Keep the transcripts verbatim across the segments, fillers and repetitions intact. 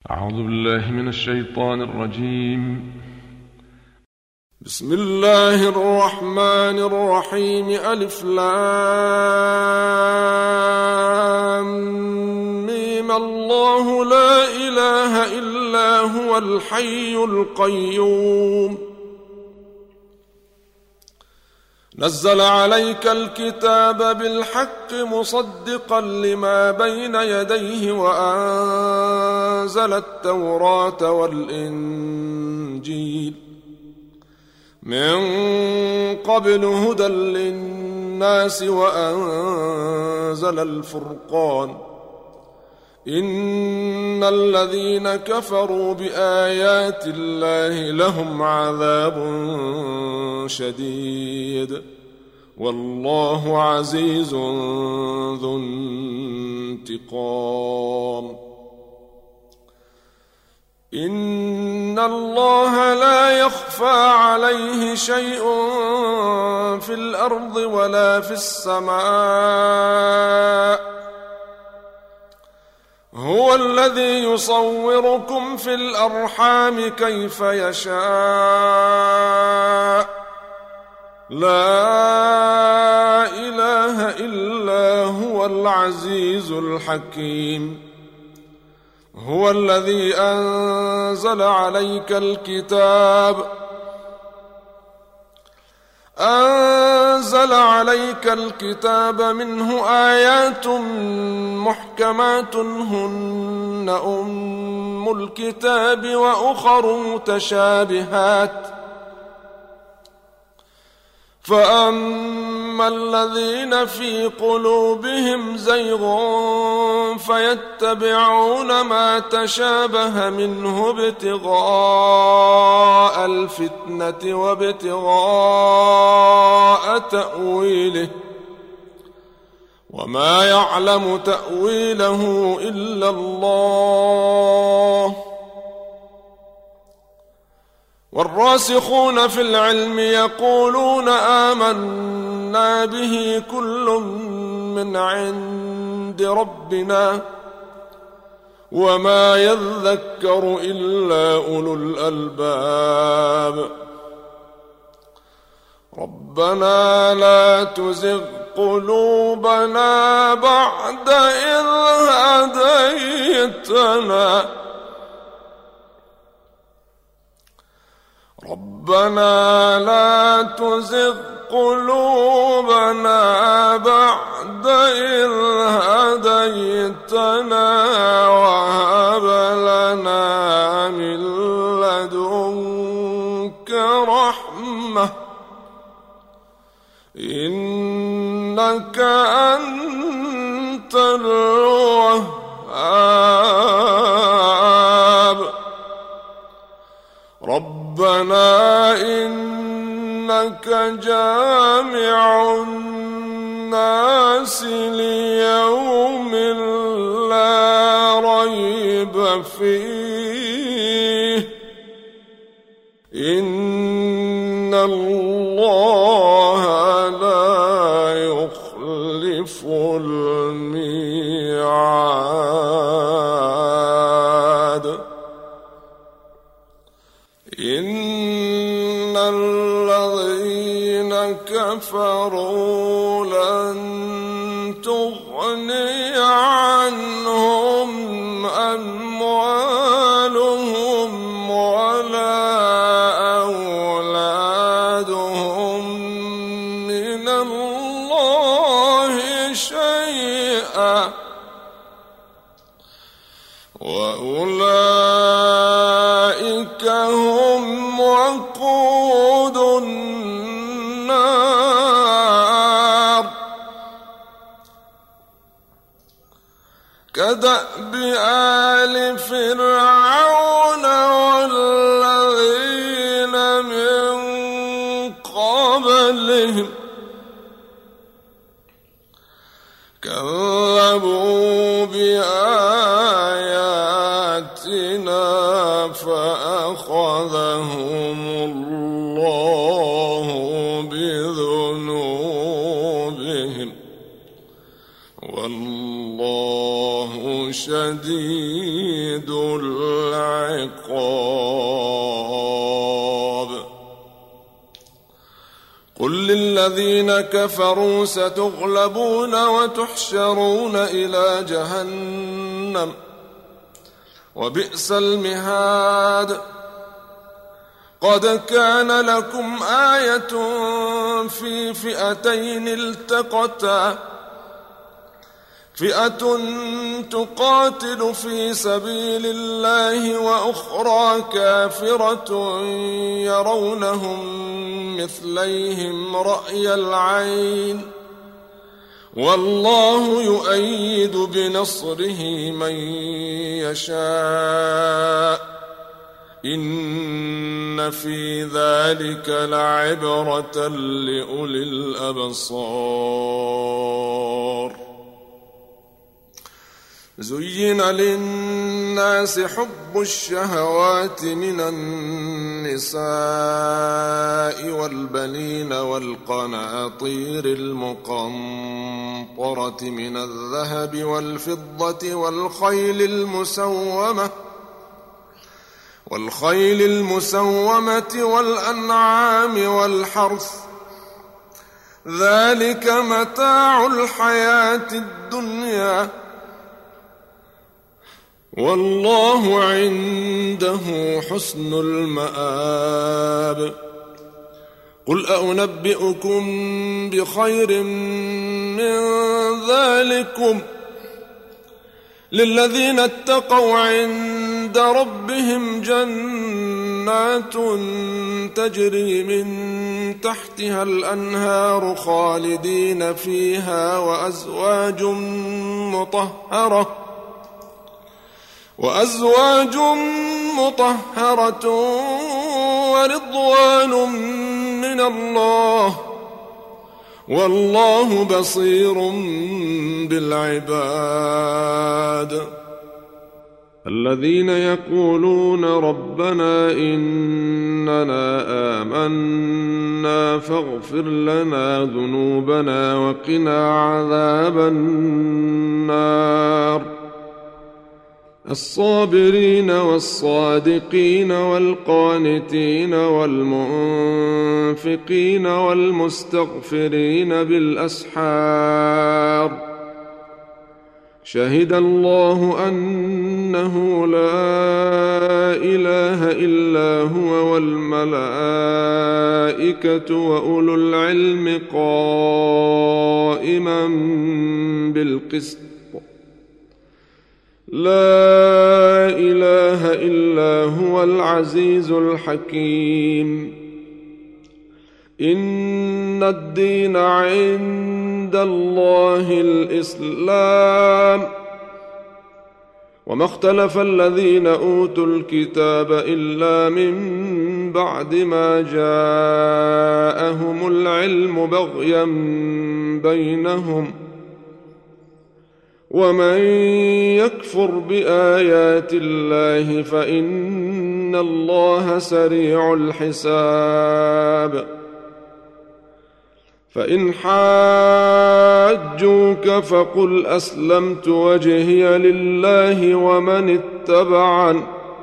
أعوذ بالله من الشيطان الرجيم. بسم الله الرحمن الرحيم. ألف لام ميم. الله لا إله إلا هو الحي القيوم. نزل عليك الكتاب بالحق مصدقا لما بين يديه وأنزل التوراة والإنجيل من قبل هدى للناس وأنزل الفرقان. إن الذين كفروا بآيات الله لهم عذاب شديد والله عزيز ذو انتقام. إن الله لا يخفى عليه شيء في الأرض ولا في السماء. هو الذي يصوركم في الأرحام كيف يشاء. لا إله إلا هو العزيز الحكيم. هو الذي أنزل عليك الكتاب أنزل عليك الكتاب منه آيات محكمات هن أم الكتاب وأخر متشابهات. فأما الذين في قلوبهم زيغ فيتبعون ما تشابه منه ابتغاء الفتنة وابتغاء تأويله وما يعلم تأويله إلا الله. والراسخون في العلم يقولون آمنا به كل من عند ربنا وما يذكر إلا أولو الألباب. ربنا لا تزغ قلوبنا بعد إذ هديتنا ربنا لا تزغ قلوبنا بعد إذ هديتنا وهب لنا من لدنك رحمة إنك أنت الوهاب. ربنا إنك جامع الناس ليوم لا ريب فيه إن الله لا يخلف الميعاد. إن الذين كفروا لن تغني عنهم أموالهم ولا أولادهم من الله شيئا وأولئك هم وقود النار. كدأب آل فرعون والذين من قبلهم كذبوا بآياتنا فأخذهم الله بذنوبهم والله شديد العقاب. الذين كفروا ستغلبون وتحشرون إلى جهنم وبئس المهاد. قد كان لكم آية في فئتين التقتا، فئة تقاتل في سبيل الله وأخرى كافرة يرونهم مثليهم رأي العين، والله يؤيد بنصره من يشاء، إن في ذلك لعبرة لأولي الأبصار. زين للناس حب الشهوات من النساء والبنين والقناطير المقنطرة من الذهب والفضة والخيل المسومة والخيل المسومة والأنعام والحرث، ذلك متاع الحياة الدنيا، والله عنده حسن المآب. قل أنبئكم بخير من ذلكم للذين اتقوا عند ربهم جنات تجري من تحتها الأنهار خالدين فيها وأزواج مطهرة وأزواج مطهرة ورضوان من الله، والله بصير بالعباد. الذين يقولون ربنا إننا آمنا فاغفر لنا ذنوبنا وقنا عذاب النار، الصابرين والصادقين والقانتين والمنفقين والمستغفرين بالأسحار، شهد الله أنه لا إله إلا هو والملائكة وأولو العلم قائما بالقسط، لا إله إلا هو العزيز الحكيم. إن الدين عند الله الإسلام، وما اختلف الذين أوتوا الكتاب إلا من بعد ما جاءهم العلم بغيا بينهم، ومن يكفر بآيات الله فإن الله سريع الحساب. فإن حاجوك فقل أسلمت وجهي لله ومن اتبعن،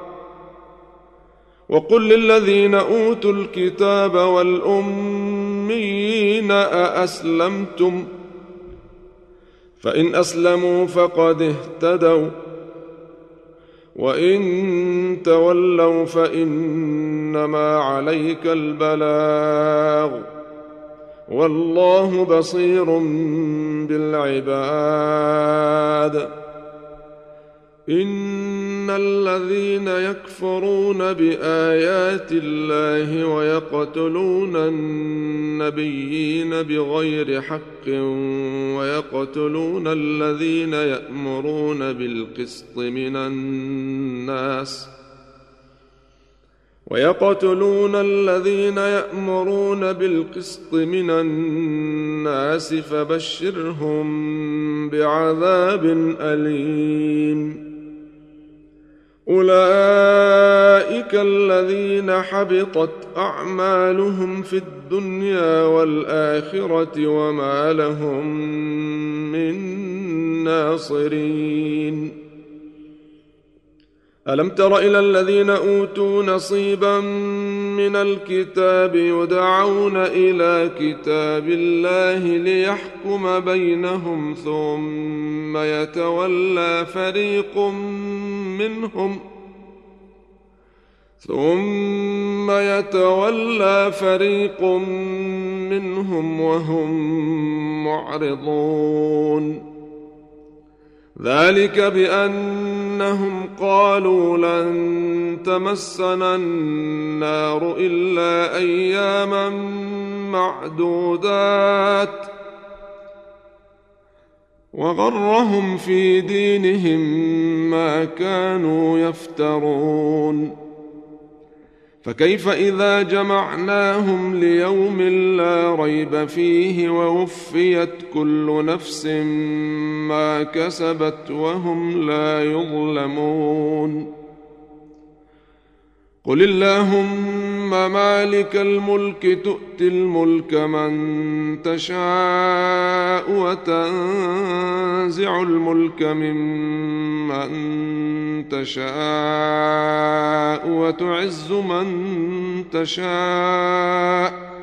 وقل للذين أوتوا الكتاب والأميين أأسلمتم، فإن أسلموا فقد اهتدوا، وإن تولوا فإنما عليك البلاغ، والله بصير بالعباد. إن الذين يكفرون بآيات الله ويقتلون النبيين بغير حق ويقتلون الذين يأمرون بالقسط من الناس ويقتلون الذين يأمرون بالقسط من الناس فبشرهم بعذاب أليم. أولئك الذين حبطت أعمالهم في الدنيا والآخرة وما لهم من ناصرين. ألم تر إلى الذين أوتوا نصيبا من الكتاب يدعون إلى كتاب الله ليحكم بينهم ثم يتولى فريق منهم ثم يتولى فريق منهم وهم معرضون ذلك بأنهم قالوا لن تمسنا النار إلا أياما معدودات وغرهم في دينهم ما كانوا يفترون فكيف إذا جمعناهم ليوم لا ريب فيه ووفيت كل نفس ما كسبت وهم لا يظلمون قل اللهم مالك الملك تؤتي الملك من تشاء وتنزع الملك ممن تشاء وتعز من تشاء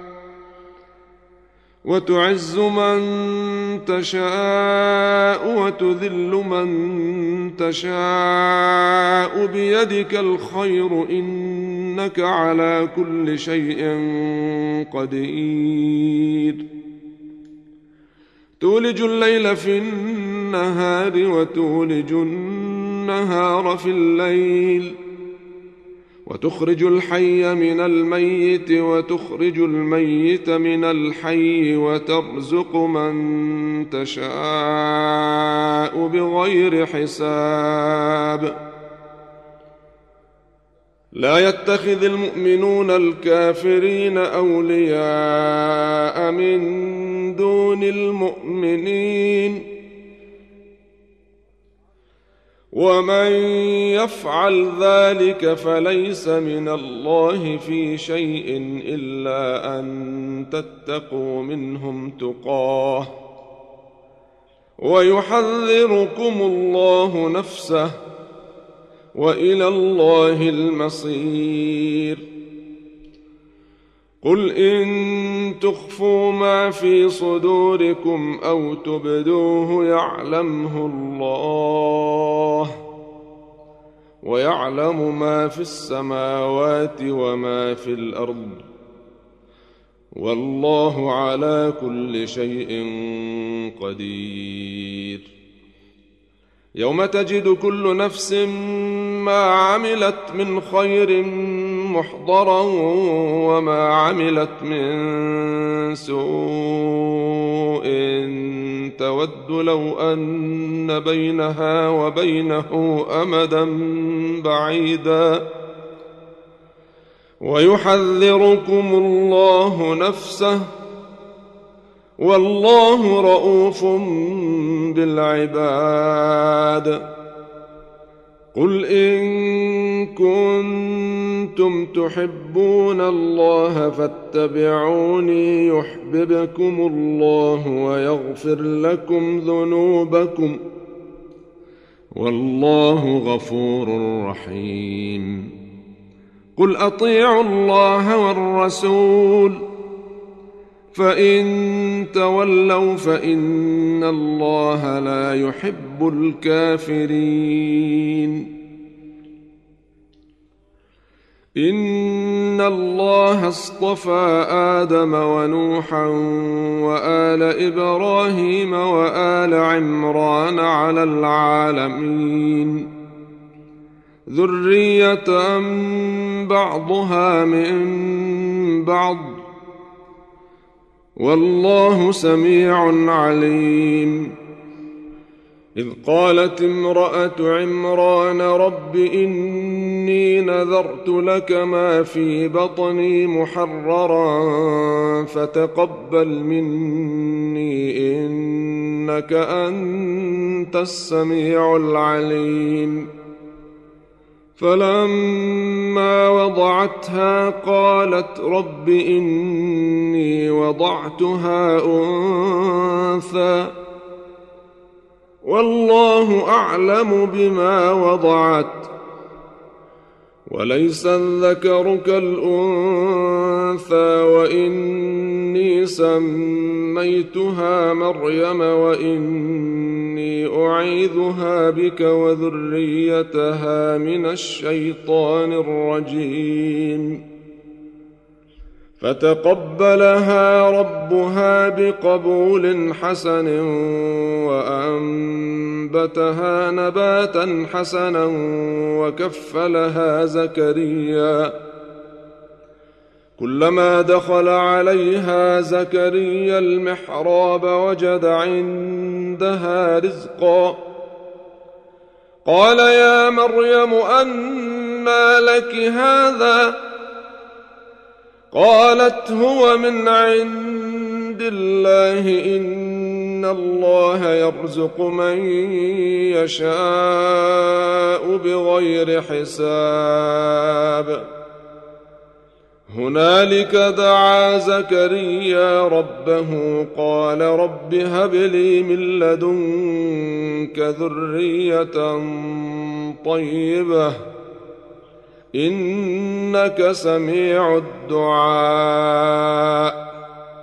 وتعز من تشاء وتذل من تشاء بيدك الخير إنك على كل شيء قدير تولج الليل في النهار وتولج النهار في الليل وتخرج الحي من الميت وتخرج الميت من الحي وترزق من تشاء بغير حساب لا يتخذ المؤمنون الكافرين أولياء من دون المؤمنين ومن يفعل ذلك فليس من الله في شيء إلا أن تتقوا منهم تقاه ويحذركم الله نفسه وإلى الله المصير قل إن تخفوا ما في صدوركم أو تبدوه يعلمه الله ويعلم ما في السماوات وما في الأرض والله على كل شيء قدير يوم تجد كل نفس ما عملت من خير محضرا وما عملت من سوء تود لو أن بينها وبينه أمدا بعيدا ويحذركم الله نفسه والله رؤوف بالعباد قل إن كنتم تحبون الله فاتبعوني يحببكم الله ويغفر لكم ذنوبكم والله غفور رحيم قل أطيعوا الله والرسول فإن تولوا فإن الله لا يحب الكافرين إن الله اصطفى آدم ونوحا وآل إبراهيم وآل عمران على العالمين ذرية بعضها من بعض والله سميع عليم إذ قالت امرأة عمران رب إني نذرت لك ما في بطني محررا فتقبل مني إنك أنت السميع العليم فلما وضعتها قالت رب إني وضعتها أنثى والله أعلم بما وضعت وليس الذكر كالأنثى وإني سميتها مريم وإني أعيذها بك وذريتها من الشيطان الرجيم فتقبلها ربها بقبول حسن وأنبتها نباتا حسنا وكفلها زكريا كلما دخل عليها زكريا المحراب وجد عندها رزقا قال يا مريم أنى لك هذا قالت هو من عند الله إن الله يرزق من يشاء بغير حساب هنالك دعا زكريا ربه قال رب هب لي من لدنك ذرية طيبة إنك سميع الدعاء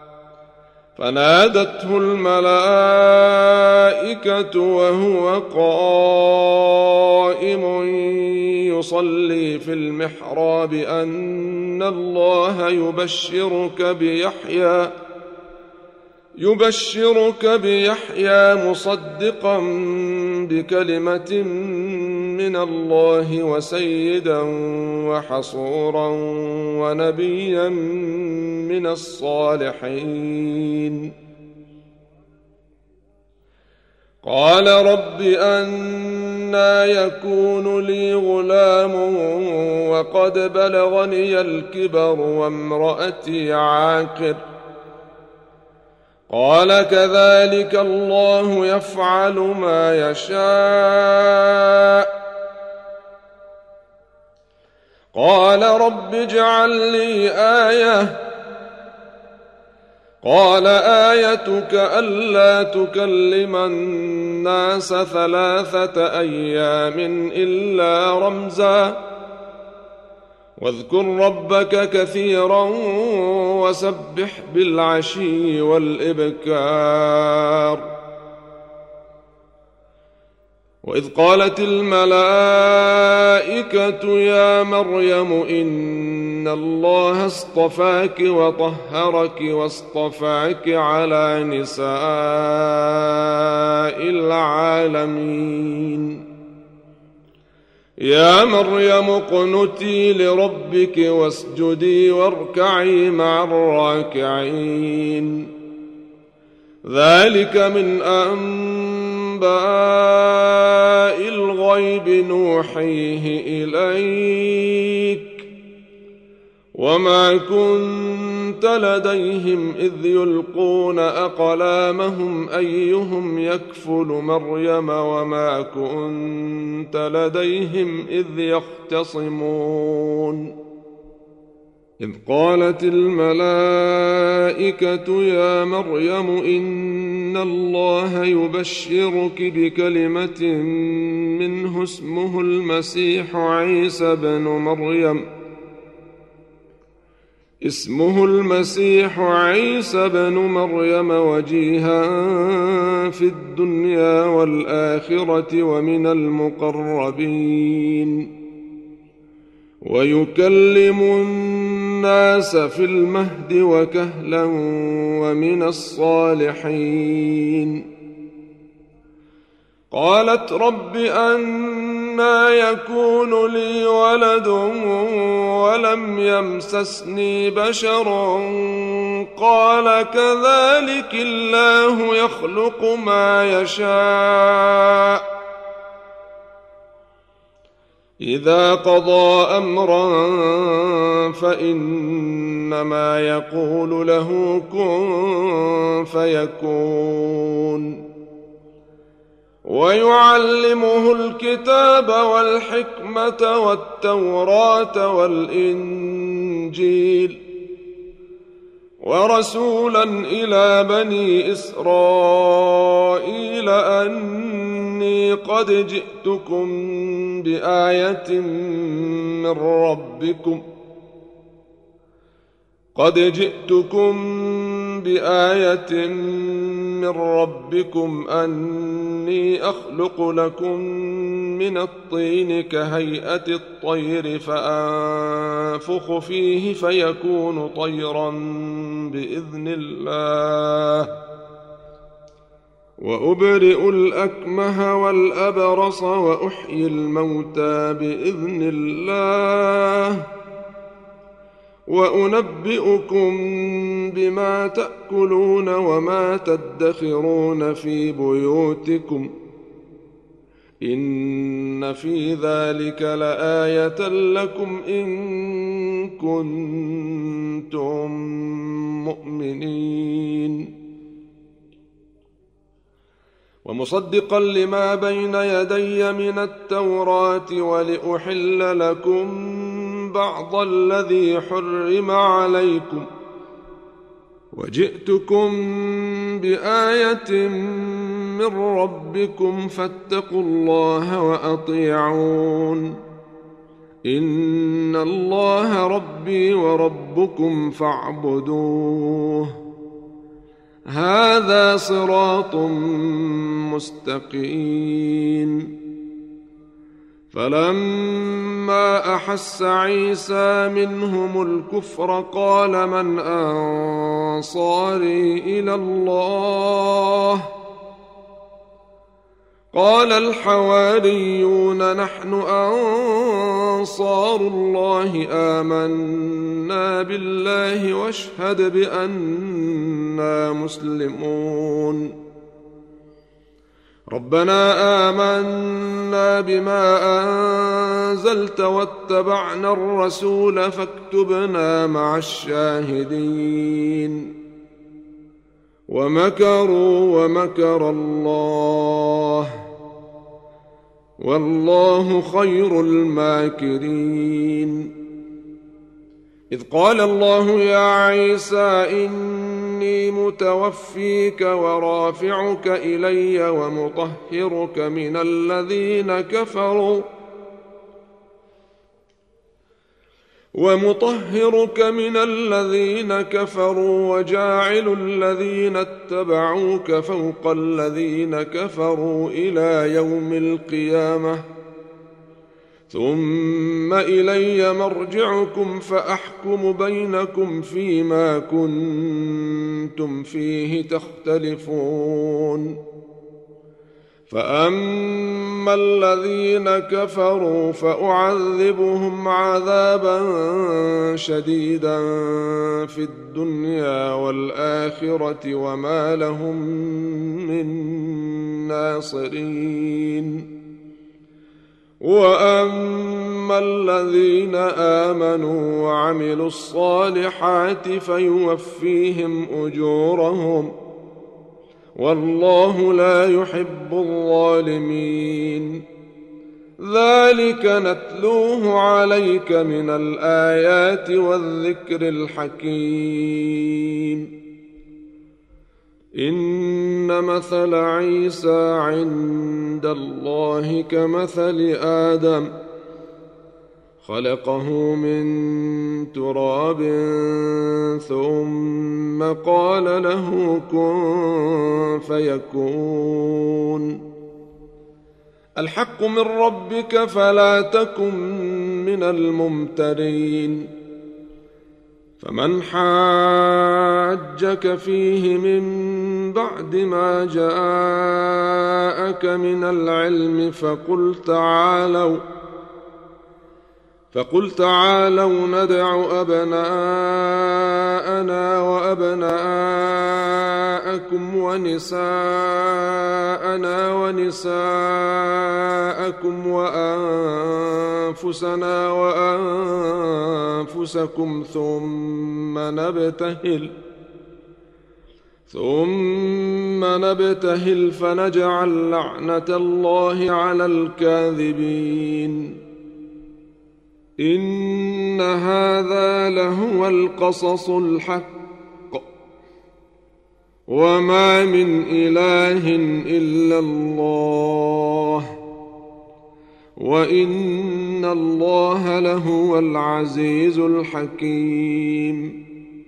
فنادته الملائكة وهو قائم يصلي في المحراب أن الله يبشرك بيحيى يبشرك بيحيى مصدقا بكلمة من الله وسيدا وحصورا ونبيا من الصالحين قال رب أنى يكون لي غلام وقد بلغني الكبر وامرأتي عاقر قال كذلك الله يفعل ما يشاء قال رب اجعل لي آية قال آيتك ألا تكلم الناس ثلاثة أيام إلا رمزا واذكر ربك كثيرا وسبح بالعشي والإبكار وإذ قالت الملائكة يا مريم إن الله اصطفاك وطهرك واصطفاك على نساء العالمين يا مريم اقنتي لربك واسجدي واركعي مع الراكعين ذلك من أنباء الغيب نوحيه إليك وما كنت لديهم إذ يلقون أقلامهم أيهم يكفل مريم وما كنت لديهم إذ يختصمون إذ قالت الملائكة يا مريم إن الله يبشرك بكلمة منه اسمه المسيح عيسى بن مريم اسمه المسيح عيسى بن مريم وجيها في الدنيا والآخرة ومن المقربين ويكلم الناس في المهد وكهلا ومن الصالحين قالت رب أنى يكون لي ولد ولم يمسسني بشر قال كذلك الله يخلق ما يشاء إذا قضى أمرا فإنما يقول له كن فيكون ويعلمه الكتاب والحكمة والتوراة والإنجيل ورسولا إلى بني إسرائيل أني قد جئتكم بآية من ربكم قد جئتكم بآية من ربكم أني أخلق لكم من الطين كهيئة الطير فأنفخ فيه فيكون طيرا بإذن الله وأبرئ الأكمه والأبرص وأحيي الموتى بإذن الله وأنبئكم بما تأكلون وما تدخرون في بيوتكم إن في ذلك لآية لكم إن كنتم مؤمنين ومصدقا لما بين يدي من التوراة ولأحل لكم بعض الذي حرم عليكم وجئتكم بآية من ربكم فاتقوا الله وأطيعون إن الله ربي وربكم فاعبدوه هذا صراط مستقيم فلما أحس عيسى منهم الكفر قال من أنصاري إلى الله قال الحواريون نحن أنصار الله آمنا بالله واشهد بأننا مسلمون ربنا آمنا بما أنزلت واتبعنا الرسول فاكتبنا مع الشاهدين ومكروا ومكر الله والله خير الماكرين إذ قال الله يا عيسى إني متوفيك ورافعك إلي ومطهرك من الذين كفروا ومطهرك من الذين كفروا وجاعل الذين اتبعوك فوق الذين كفروا إلى يوم القيامة ثم إلي مرجعكم فأحكم بينكم فيما كنتم فيه تختلفون فأما الذين كفروا فأعذبهم عذابا شديدا في الدنيا والآخرة وما لهم من ناصرين وأما الذين آمنوا وعملوا الصالحات فيوفيهم أجورهم والله لا يحب الظالمين ذلك نتلوه عليك من الآيات والذكر الحكيم إن مثل عيسى عند الله كمثل آدم خلقه من تراب ثم قال له كن فيكون الحق من ربك فلا تكن من الممترين فمن حاجك فيه من بعد ما جاءك من العلم فقل تعالوا فقل تعالوا ندع أبناءنا وأبناءكم ونساءنا ونساءكم وأنفسنا وأنفسكم ثم نبتهل ثم نبتهل فنجعل لعنة الله على الكاذبين إن هذا لهو القصص الحق وما من إله إلا الله وإن الله لهو العزيز الحكيم.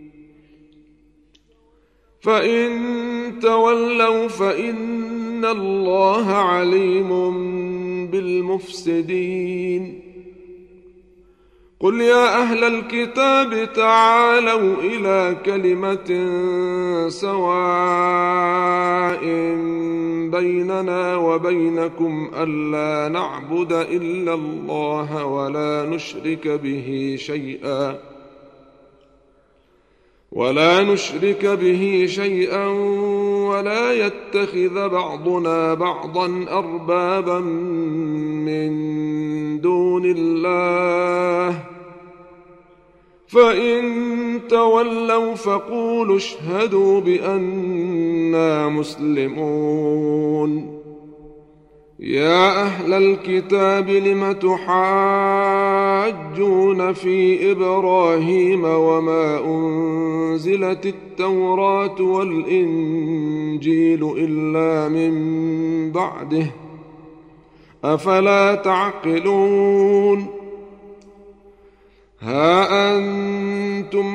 فإن تولوا فإن الله عليم بالمفسدين. قل يا أهل الكتاب تعالوا إلى كلمة سواء بيننا وبينكم ألا نعبد إلا الله ولا نشرك به شيئا ولا نشرك به شيئا ولا يتخذ بعضنا بعضا أربابا من دون الله. فإن تولوا فقولوا اشهدوا بأننا مسلمون. يا أهل الكتاب لم تحاجون في إبراهيم وما أنزلت التوراة والإنجيل إلا من بعده أفلا تعقلون. ها أنتم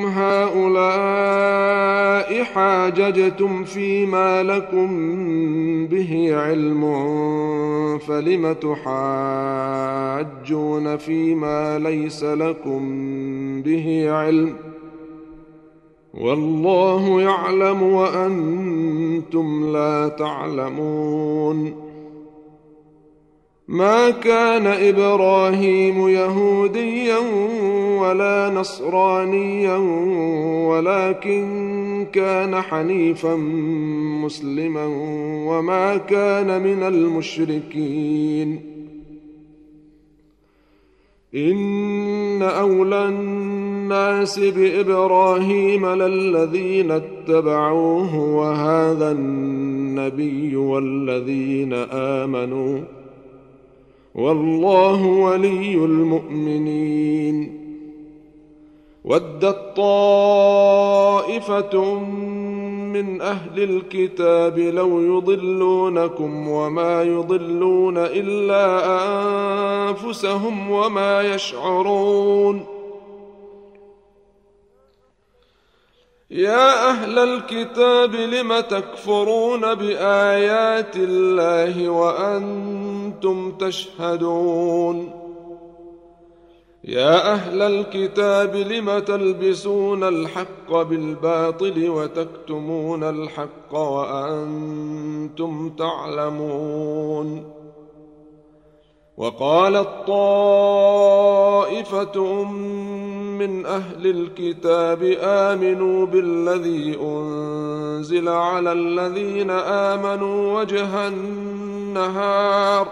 هؤلاء حاججتم فيما لكم به علم فلم تحاجون فيما ليس لكم به علم والله يعلم وأنتم لا تعلمون. ما كان إبراهيم يهوديا ولا نصرانيا ولكن كان حنيفا مسلما وما كان من المشركين. إن أولى الناس بإبراهيم للذين اتبعوه وهذا النبي والذين آمنوا والله ولي المؤمنين. ودت طائفة من أهل الكتاب لو يضلونكم وما يضلون إلا أنفسهم وما يشعرون. يا أهل الكتاب لم تكفرون بآيات الله وأنتم تشهدون. يا أهل الكتاب لم تلبسون الحق بالباطل وتكتمون الحق وأنتم تعلمون. وقالت طائفة من أهل الكتاب آمنوا بالذي أنزل على الذين آمنوا وجه النهار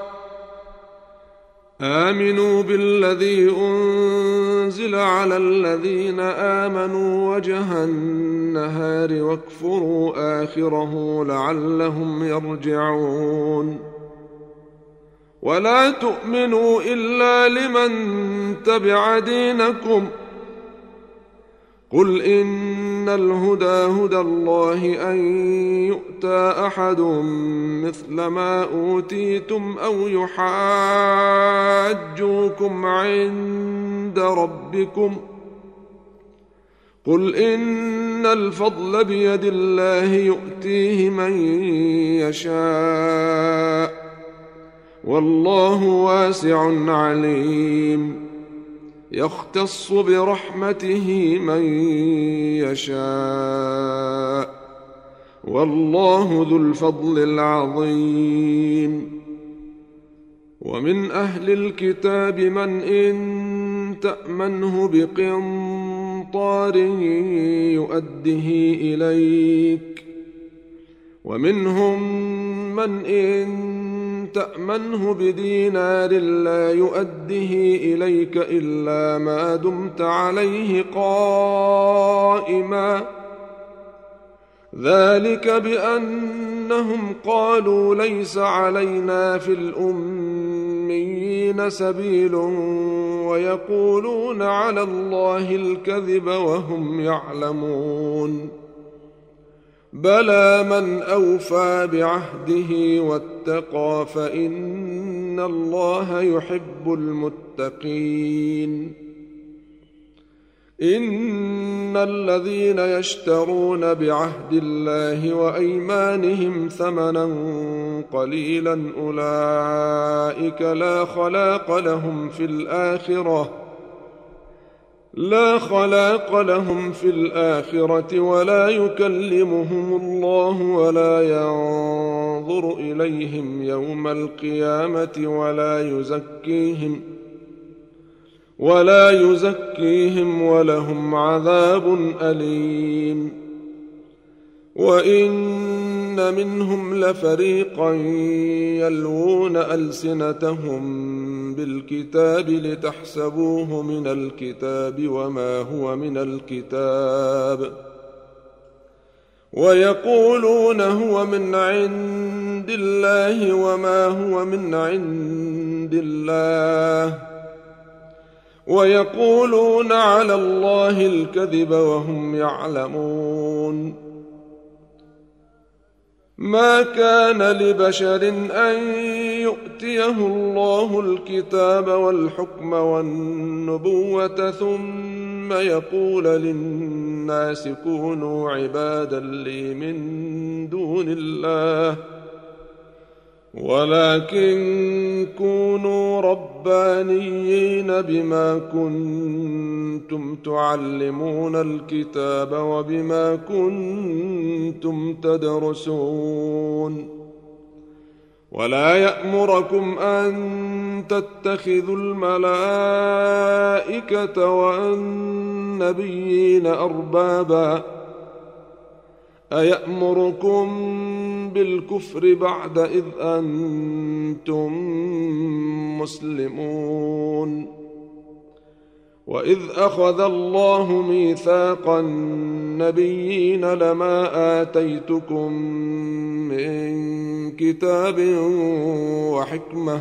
آمنوا بالذي أنزل على الذين آمنوا وجه النهار واكفروا آخره لعلهم يرجعون. ولا تؤمنوا إلا لمن تبع دينكم. قل إن الهدى هدى الله أن يؤتى أحد مثل ما أوتيتم أو يحاجوكم عند ربكم. قل إن الفضل بيد الله يؤتيه من يشاء والله واسع عليم. يختص برحمته من يشاء والله ذو الفضل العظيم. ومن أهل الكتاب من إن تأمنه بقنطار يؤده إليك ومنهم من إن تأمنه بدينار لا يؤده إليك إلا ما دمت عليه قائما. ذلك بأنهم قالوا ليس علينا في الأميين سبيل ويقولون على الله الكذب وهم يعلمون. بلى من أوفى بعهده واتقى فإن الله يحب المتقين. إن الذين يشترون بعهد الله وأيمانهم ثمنا قليلا أولئك لا خلاق لهم في الآخرة لا خلاق لهم في الآخرة ولا يكلمهم الله ولا ينظر إليهم يوم القيامة ولا يزكيهم ولا يزكيهم ولهم عذاب أليم. وإن منهم لفريقا يلوون ألسنتهم بالكتاب لتحسبوه من الكتاب وما هو من الكتاب ويقولون هو من عند الله وما هو من عند الله ويقولون على الله الكذب وهم يعلمون. ما كان لبشر أن يؤتيه الله الكتاب والحكم والنبوة ثم يقول للناس كونوا عبادا لي من دون الله ولكن كونوا ربانيين بما كنتم تعلمون الكتاب وبما كنتم تدرسون. ولا يأمركم أن تتخذوا الملائكة والنبيين أربابا أيأمركم بالكفر بعد إذ أنتم مسلمون. وإذ أخذ الله ميثاق النبيين لما آتيتكم من كتاب وحكمة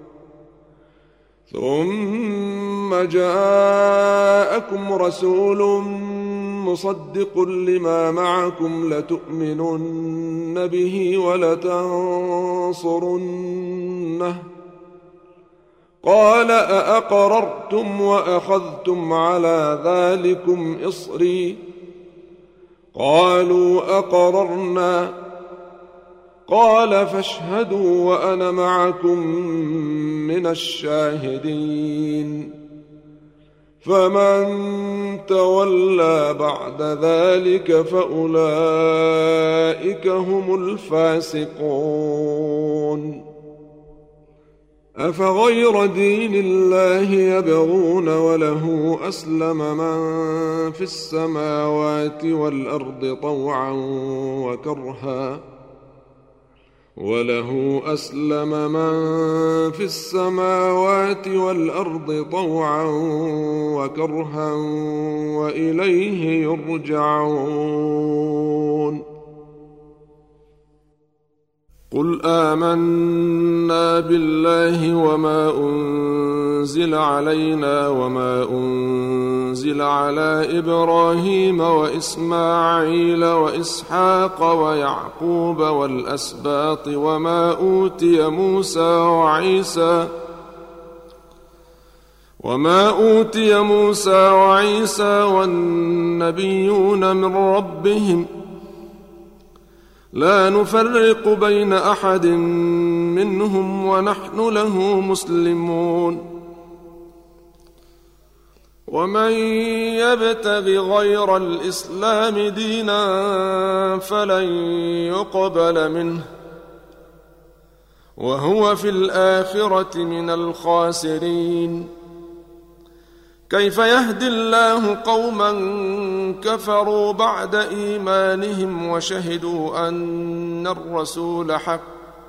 ثم جاءكم رسول مصدق لما معكم لتؤمنن به ولتنصرنه قال أأقررتم وأخذتم على ذلكم إصري قالوا أقررنا قال فاشهدوا وأنا معكم من الشاهدين. فمن تولى بعد ذلك فأولئك هم الفاسقون. أفغير دين الله يبغون وله أسلم من في السماوات والأرض طوعا وكرها وله أسلم من في السماوات والأرض طوعا وكرها وإليه يرجعون. قل آمنا بالله وما أنزل علينا وما أنزل على إبراهيم وإسماعيل وإسحاق ويعقوب والأسباط وما أوتي موسى وعيسى وما أوتي موسى وعيسى والنبيون من ربهم لا نفرق بين أحد منهم ونحن له مسلمون. ومن يبتغ غير الإسلام دينا فلن يقبل منه وهو في الآخرة من الخاسرين. كيف يهدي الله قوما كفروا بعد إيمانهم وشهدوا أن الرسول حق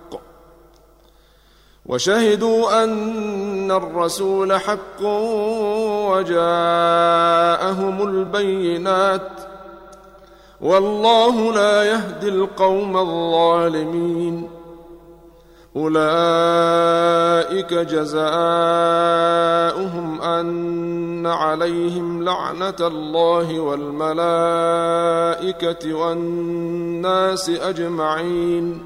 وشهدوا أن الرسول حق وجاءهم البينات والله لا يهدي القوم الظالمين. أولئك جزاؤهم أن عليهم لعنة الله والملائكة والناس أجمعين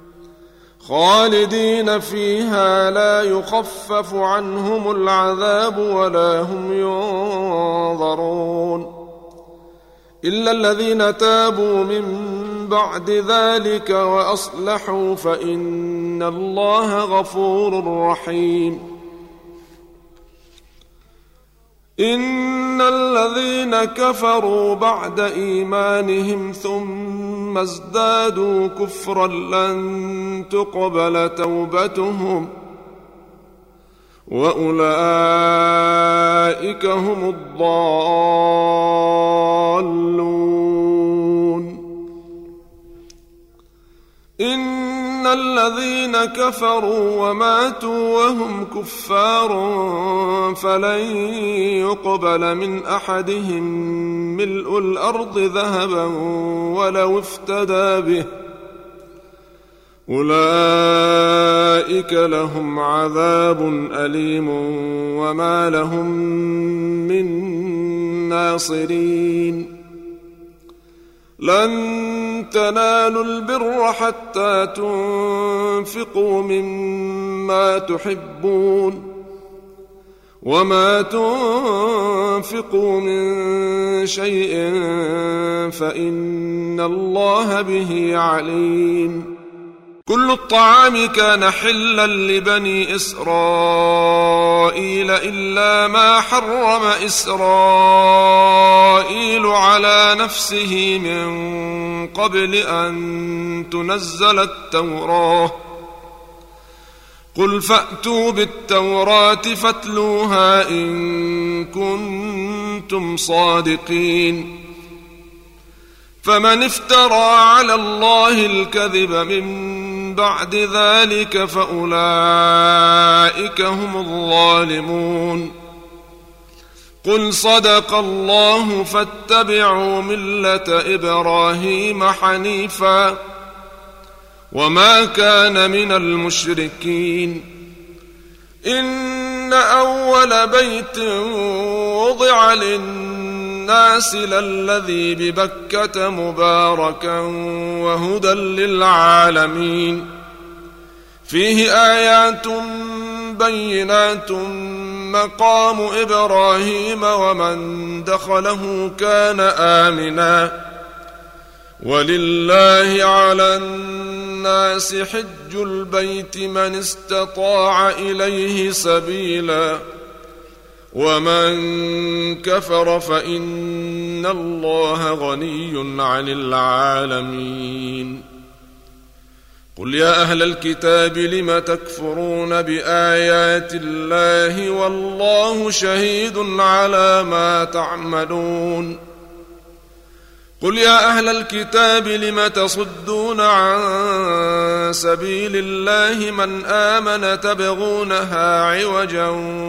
خالدين فيها لا يخفف عنهم العذاب ولا هم ينظرون إلا الذين تابوا من بعد ذلك وأصلحوا فإن الله غفور رحيم إن الذين كفروا بعد إيمانهم ثم ازدادوا كفرا لن تقبل توبتهم وأولئك هم الضالون إن الذين كفروا وماتوا وهم كفار فلن يقبل من أحدهم ملء الأرض ذهبا ولو افتدى به أولئك لهم عذاب أليم وما لهم من ناصرين لن تنالوا البر حتى تنفقوا مما تحبون وما تنفقوا من شيء فإن الله به عليم كل الطعام كان حلا لبني إسرائيل إلا ما حرم إسرائيل على نفسه من قبل أن تنزل التوراة قل فأتوا بالتوراة فاتلوها إن كنتم صادقين فمن افترى على الله الكذب من بعد ذلك فأولئك هم الظالمون قل صدق الله فاتبعوا ملة إبراهيم حنيفا وما كان من المشركين إن أول بيت وضع للناس للذي ببكة مباركا وهدى للعالمين فيه آيات بينات مقام إبراهيم ومن دخله كان آمنا ولله على الناس حج البيت من استطاع إليه سبيلا ومن كفر فإن الله غني عن العالمين قل يا أهل الكتاب لم تكفرون بآيات الله والله شهيد على ما تعملون قل يا أهل الكتاب لم تصدون عن سبيل الله من آمن تبغونها عوجا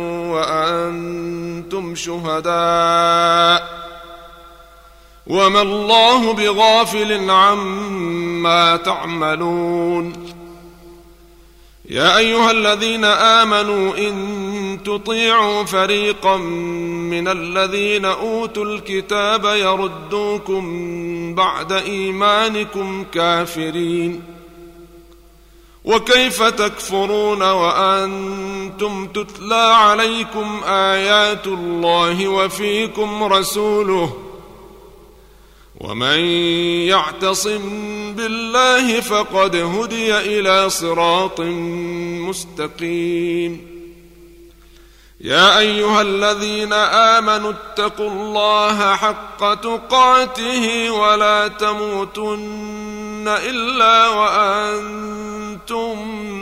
وأنتم شهداء وما الله بغافل عما تعملون يا أيها الذين آمنوا إن تطيعوا فريقا من الذين أوتوا الكتاب يردوكم بعد إيمانكم كافرين وكيف تكفرون وأنتم تتلى عليكم آيات الله وفيكم رسوله ومن يعتصم بالله فقد هدي إلى صراط مستقيم يا أيها الذين آمنوا اتقوا الله حق تقاته ولا تموتن إلا وأنتم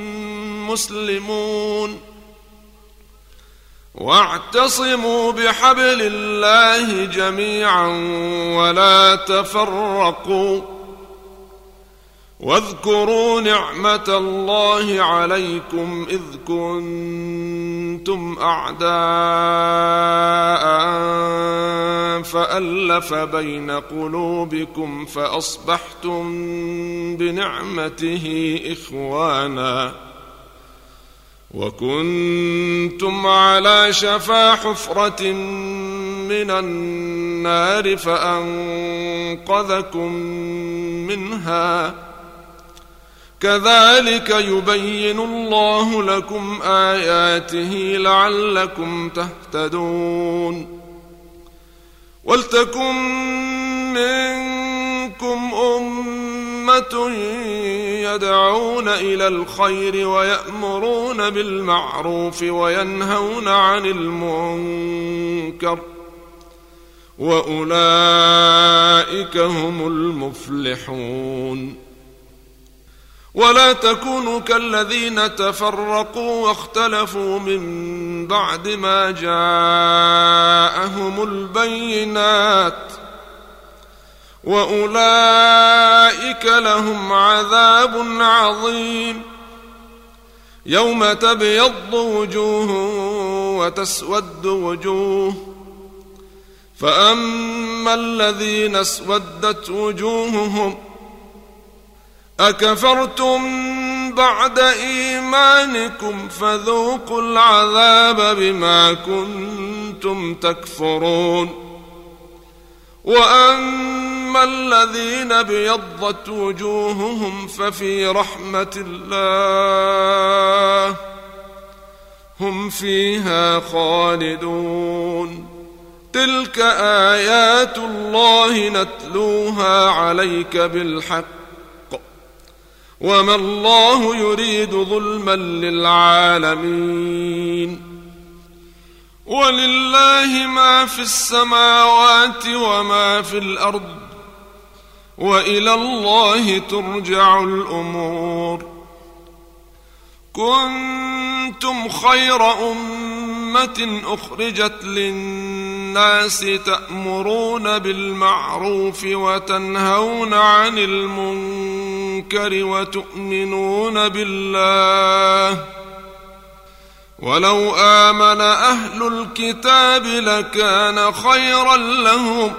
مسلمون واعتصموا بحبل الله جميعا ولا تفرقوا واذكروا نعمة الله عليكم إذ كنتم أعداء فألف بين قلوبكم فأصبحتم بنعمته إخوانا وكنتم على شفا حفرة من النار فأنقذكم منها كذلك يبين الله لكم آياته لعلكم تهتدون ولتكن منكم أمة يدعون إلى الخير ويأمرون بالمعروف وينهون عن المنكر وأولئك هم المفلحون ولا تكونوا كالذين تفرقوا واختلفوا من بعد ما جاءهم البينات وأولئك لهم عذاب عظيم يوم تبيض وجوه وتسود وجوه فأما الذين اسودت وجوههم أكفرتم بعد إيمانكم فذوقوا العذاب بما كنتم تكفرون وأما الذين ابيضت وجوههم ففي رحمة الله هم فيها خالدون تلك آيات الله نتلوها عليك بالحق وما الله يريد ظلما للعالمين ولله ما في السماوات وما في الأرض وإلى الله ترجع الأمور كنتم خير أمة أخرجت للناس تأمرون بالمعروف وتنهون عن المنكر وتؤمنون بالله ولو آمن أهل الكتاب لكان خيرا لهم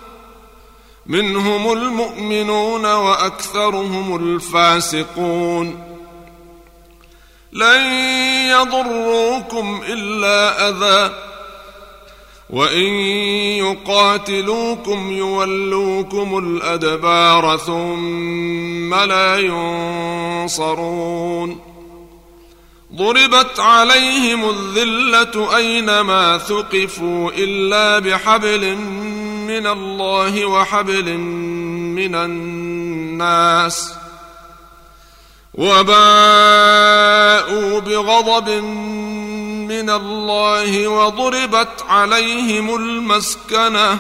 منهم المؤمنون وأكثرهم الفاسقون لن يضروكم إلا أذى وإن يقاتلوكم يولوكم الأدبار ثم لا ينصرون ضربت عليهم الذلة أينما ثقفوا إلا بحبل من الله وحبل من الناس وباءوا بغضب من الله وضربت عليهم المسكنة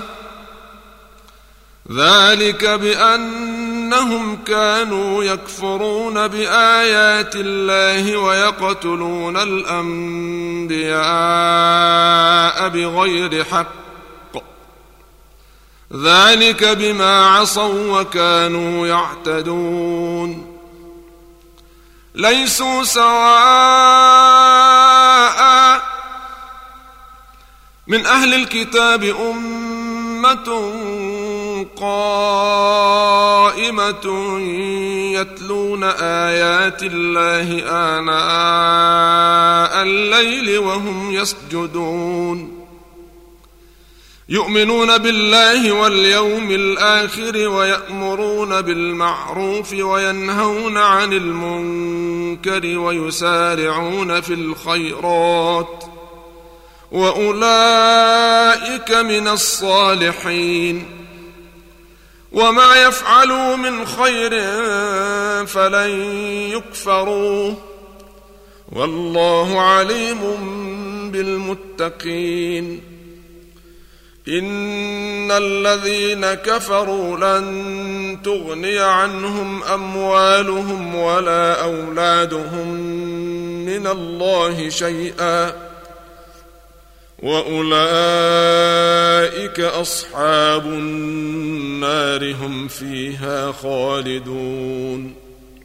ذلك بأنهم كانوا يكفرون بآيات الله ويقتلون الأنبياء بغير حق ذلك بما عصوا وكانوا يعتدون ليسوا سواء من أهل الكتاب أمة قائمة يتلون آيات الله آناء الليل وهم يسجدون يؤمنون بالله واليوم الآخر ويأمرون بالمعروف وينهون عن المنكر ويسارعون في الخيرات وأولئك من الصالحين وما يفعلوا من خير فلن يكفروه والله عليم بالمتقين إن الذين كفروا لن تغني عنهم أموالهم ولا أولادهم من الله شيئا وأولئك أصحاب النار هم فيها خالدون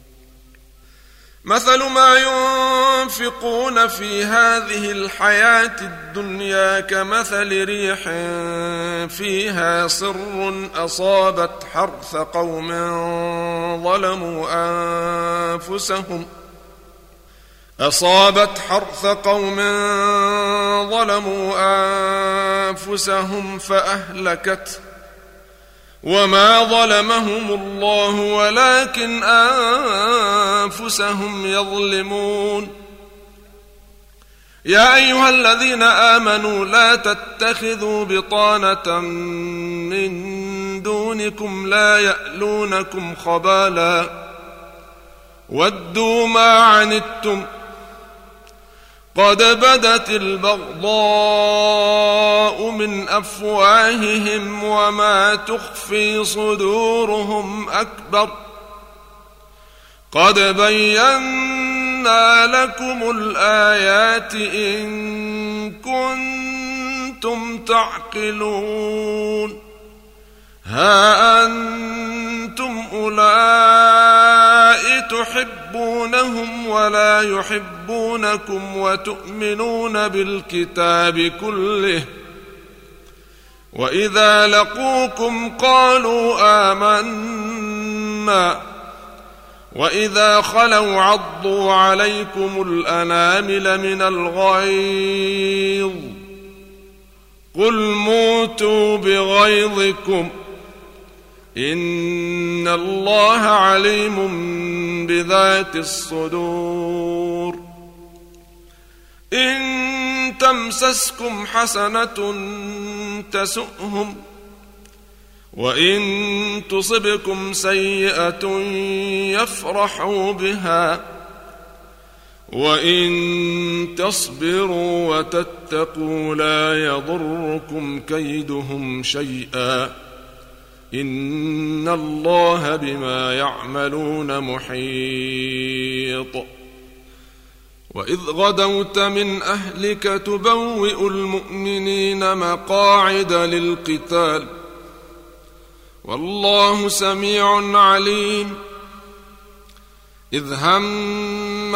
مثل ما ينفقون في هذه الحياة الدنيا كمثل ريح فيها صر أصابت حرث قوم ظلموا أنفسهم أصابت حرث قوم ظلموا أنفسهم فأهلكت وما ظلمهم الله ولكن أنفسهم يظلمون. يا أيها الذين آمنوا لا تتخذوا بطانة من دونكم لا يألونكم خبالا ودوا ما عنتم قد بدت البغضاء من أفواههم وما تخفي صدورهم أكبر قد بينا لكم الآيات إن كنتم تعقلون. ها أنتم أولئك تحبونهم ولا يحبونكم وتؤمنون بالكتاب كله وإذا لقوكم قالوا آمنا وإذا خلوا عضوا عليكم الأنامل من الغيظ قل موتوا بغيظكم إن الله عليم بذات الصدور. إن تمسسكم حسنة تسؤهم وإن تصبكم سيئة يفرحوا بها وإن تصبروا وتتقوا لا يضركم كيدهم شيئا إن الله بما يعملون محيط. وإذ غدوت من أهلك تبوئ المؤمنين مقاعد للقتال والله سميع عليم. إذ هم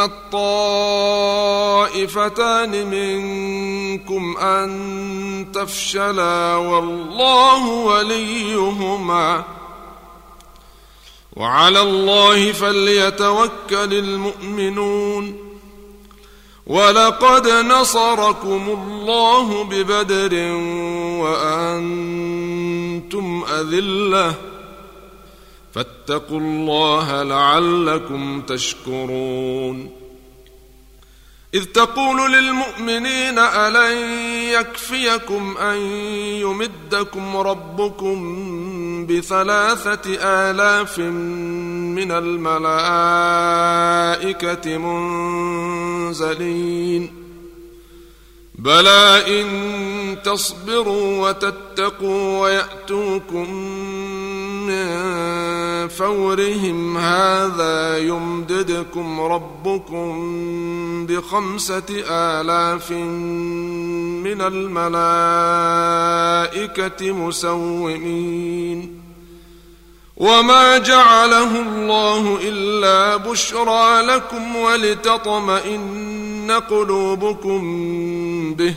الطائفتان منكم أن تفشلا والله وليهما وعلى الله فليتوكل المؤمنون. ولقد نصركم الله ببدر وأنتم أذلة فاتقوا الله لعلكم تشكرون. إذ تقول للمؤمنين ألن يكفيكم أن يمدكم ربكم بثلاثة آلاف من الملائكة منزلين بلى إن تصبروا وتتقوا ويأتوكم من فورهم هذا يمددكم ربكم بخمسة آلاف من الملائكة مسومين. وما جعله الله إلا بشرى لكم ولتطمئن قلوبكم به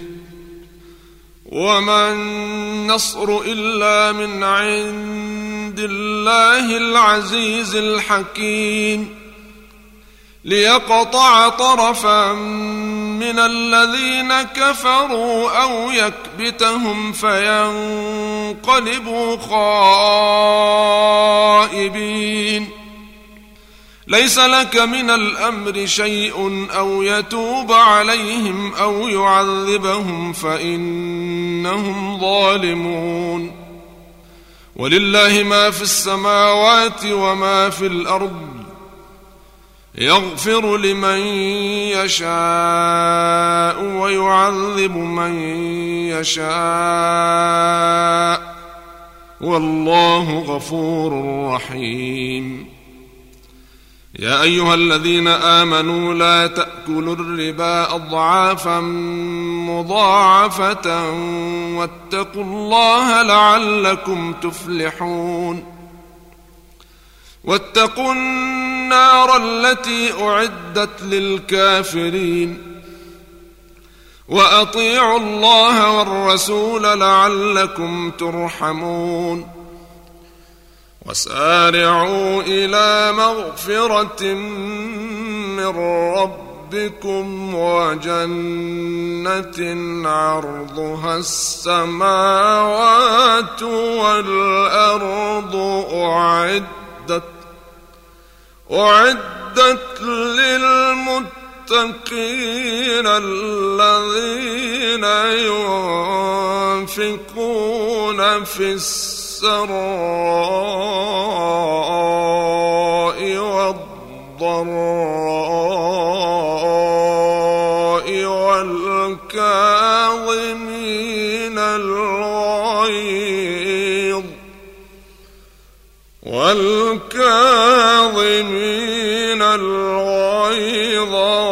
وما النصر إلا من عند الله العزيز الحكيم ليقطع طرفا من الذين كفروا أو يكبتهم فينقلبوا خائبين. ليس لك من الأمر شيء أو يتوب عليهم أو يعذبهم فإنهم ظالمون. ولله ما في السماوات وما في الأرض يغفر لمن يشاء ويعذب من يشاء والله غفور رحيم. يا أيها الذين آمنوا لا تأكلوا الربا أضعافا مضاعفة واتقوا الله لعلكم تفلحون. واتقوا النار التي أعدت للكافرين وأطيعوا الله والرسول لعلكم ترحمون. وسارعوا إلى مغفرة من ربكم وجنة عرضها السماوات والأرض أعدت أعدت للمتقين الذين ينفقون في السراء والضراء والكاظمين الغيظ والكاظمين الغيظ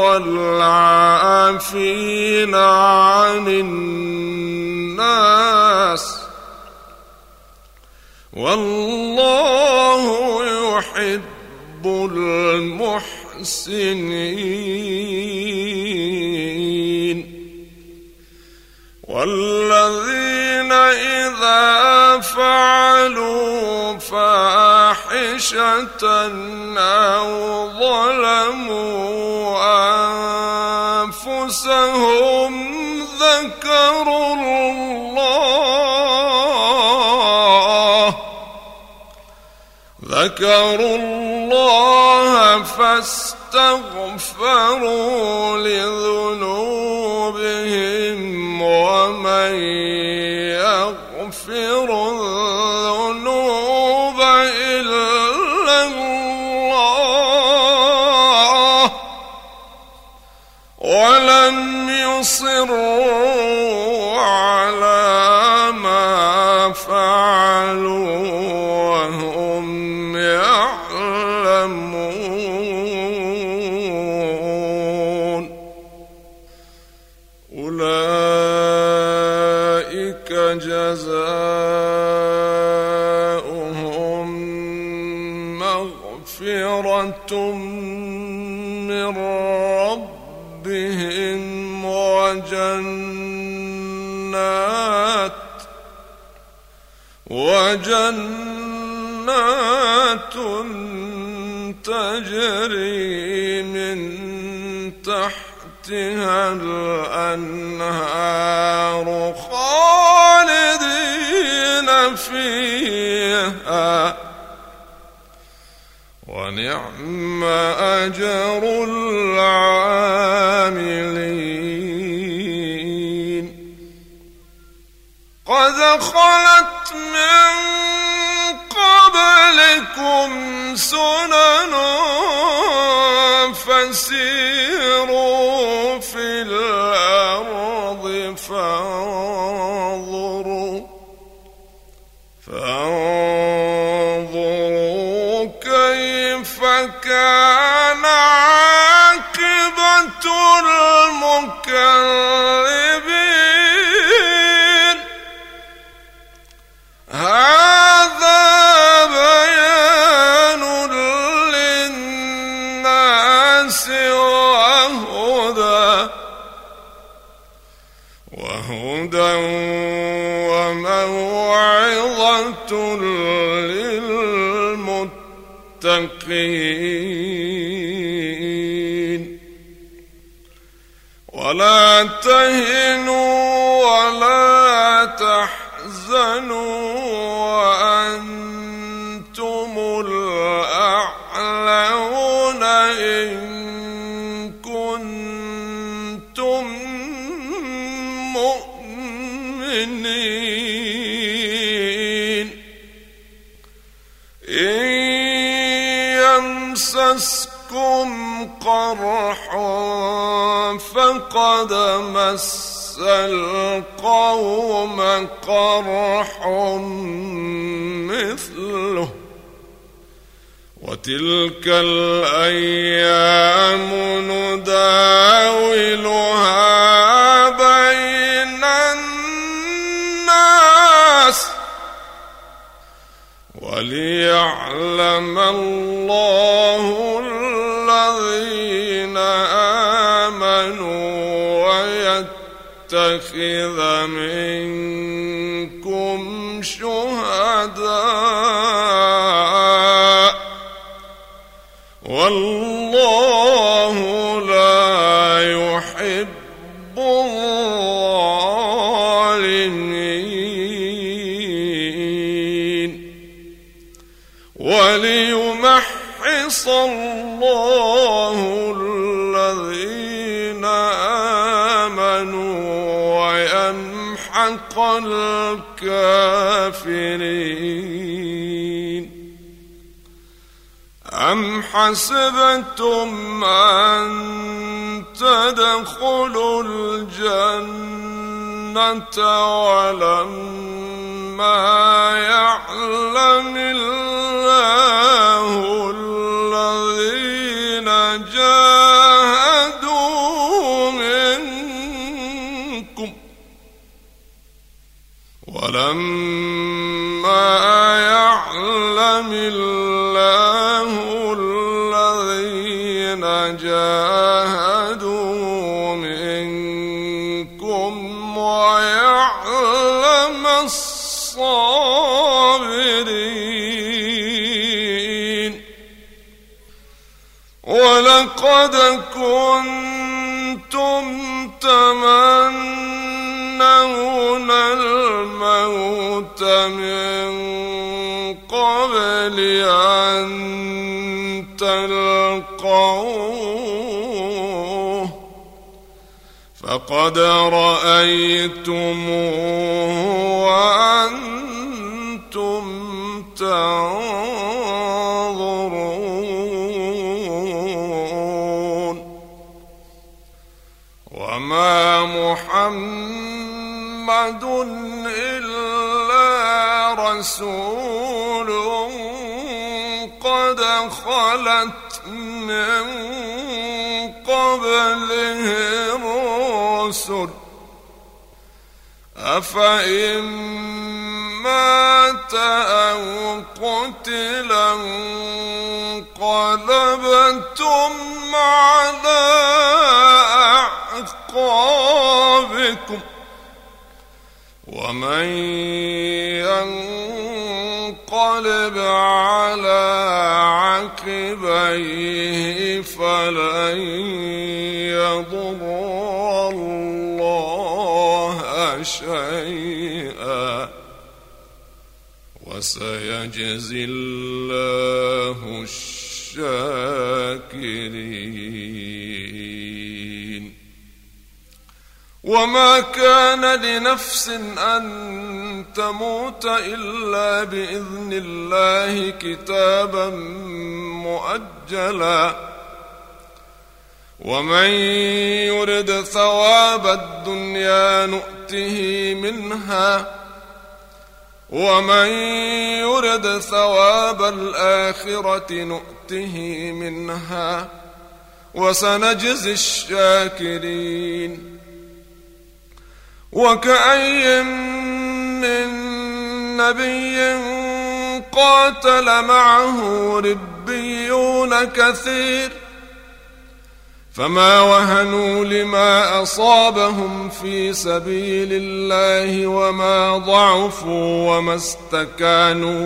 والعافين عن الناس والله يحب المحسنين. والذين إذا فعلوا فاحشة أو ظلموا أنفسهم ذكروا الله ذكروا الله فاستغفروا لذنوبهم ومن يغفر الذنوب إلا الله ولم يصروا على ما فعلوا وهم يعلمون. أولئك جزاؤهم مغفرة من ربهم وجنات وجنات تجري من تحتها الأنهار خالدين فيها ونعم أجر العاملين. قد خلت من قبلكم سنن فسيروا في الأرض فانظروا فانظروا كيف كان عاقبة المكذبين. هذا بيان للناس وهدى وهدى وموعظة للمتقين. ولا تهنوا ولا تحزنوا وأنتم الأعلون إن كنتم مؤمنين. إن يمسسكم قرح فقد مس القوم قرح مثله وتلك الأيام نداولها بين الناس وليعلم الله الذين آمنوا ويتخذ منكم شهداء والله لا وليمحص الله الذين آمنوا ويمحق الكافرين. أم حسبتم أن تدخلوا الجنة ولما يعلم الله الذين جاهدوا منكم ولما يعلم الله الذين جاهدوا منكم ويعلم الصابرين. ولقد كنتم تمنون الموت من قبل أن تلقوه فقد رأيتموه وأنتم تنظرون. وما محمد إلا رسول قد خلت من قبله الرسل أفإن مات أو قتلا انقلبتم على أعقابكم ومن ينقلب على عقبيه فلن يضر الله شيئا وسيجزي الله الشاكرين. وما كان لنفس أن تموت إلا بإذن الله كتابا مؤجلا ومن يرد ثواب الدنيا نؤته منها ومن يرد ثواب الآخرة نؤته منها وسنجزي الشاكرين. وكأي من نبي قاتل معه ربيون كثير فما وهنوا لما أصابهم في سبيل الله وما ضعفوا وما استكانوا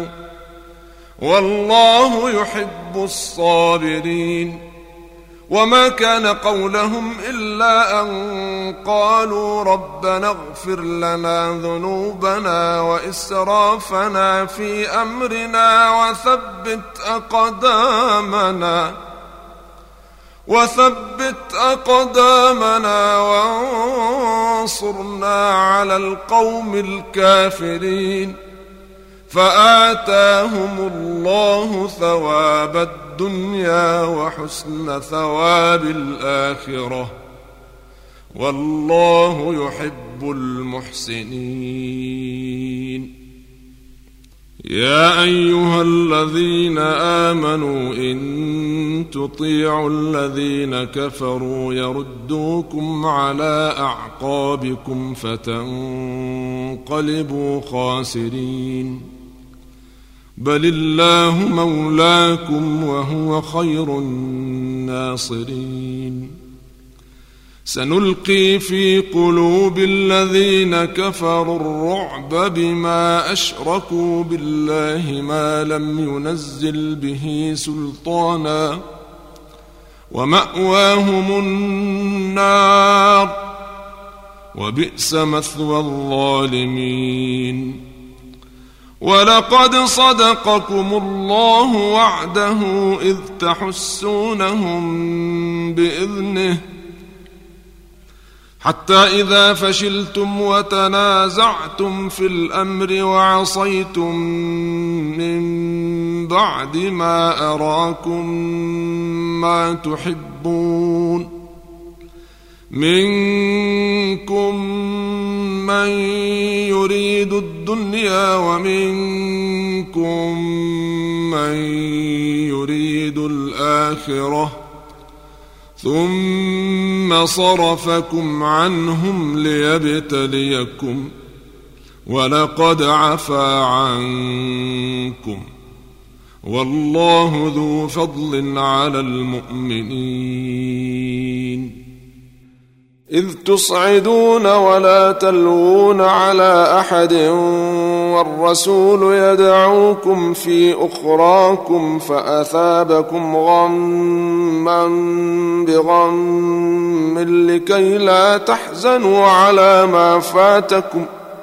والله يحب الصابرين. وما كان قولهم إلا أن قالوا ربنا اغفر لنا ذنوبنا وإسرافنا في أمرنا وثبت أقدامنا وثبت أقدامنا وانصرنا على القوم الكافرين. فآتاهم الله ثواب الدنيا وحسن ثواب الآخرة والله يحب المحسنين. يا أيها الذين آمنوا إن تطيعوا الذين كفروا يردوكم على أعقابكم فتنقلبوا خاسرين. بل الله مولاكم وهو خير الناصرين. سنلقي في قلوب الذين كفروا الرعب بما أشركوا بالله ما لم ينزل به سلطانا ومأواهم النار وبئس مثوى الظالمين. ولقد صدقكم الله وعده إذ تحسونهم بإذنه حتى إذا فشلتم وتنازعتم في الأمر وعصيتم من بعد ما أراكم ما تحبون منكم من يريد الدنيا ومنكم من يريد الآخرة ثم صرفكم عنهم ليبتليكم ولقد عفا عنكم والله ذو فضل على المؤمنين إذ تصعدون ولا تلوون على أحد والرسول يدعوكم في أخراكم فأثابكم غما بغم لكي لا تحزنوا على ما فاتكم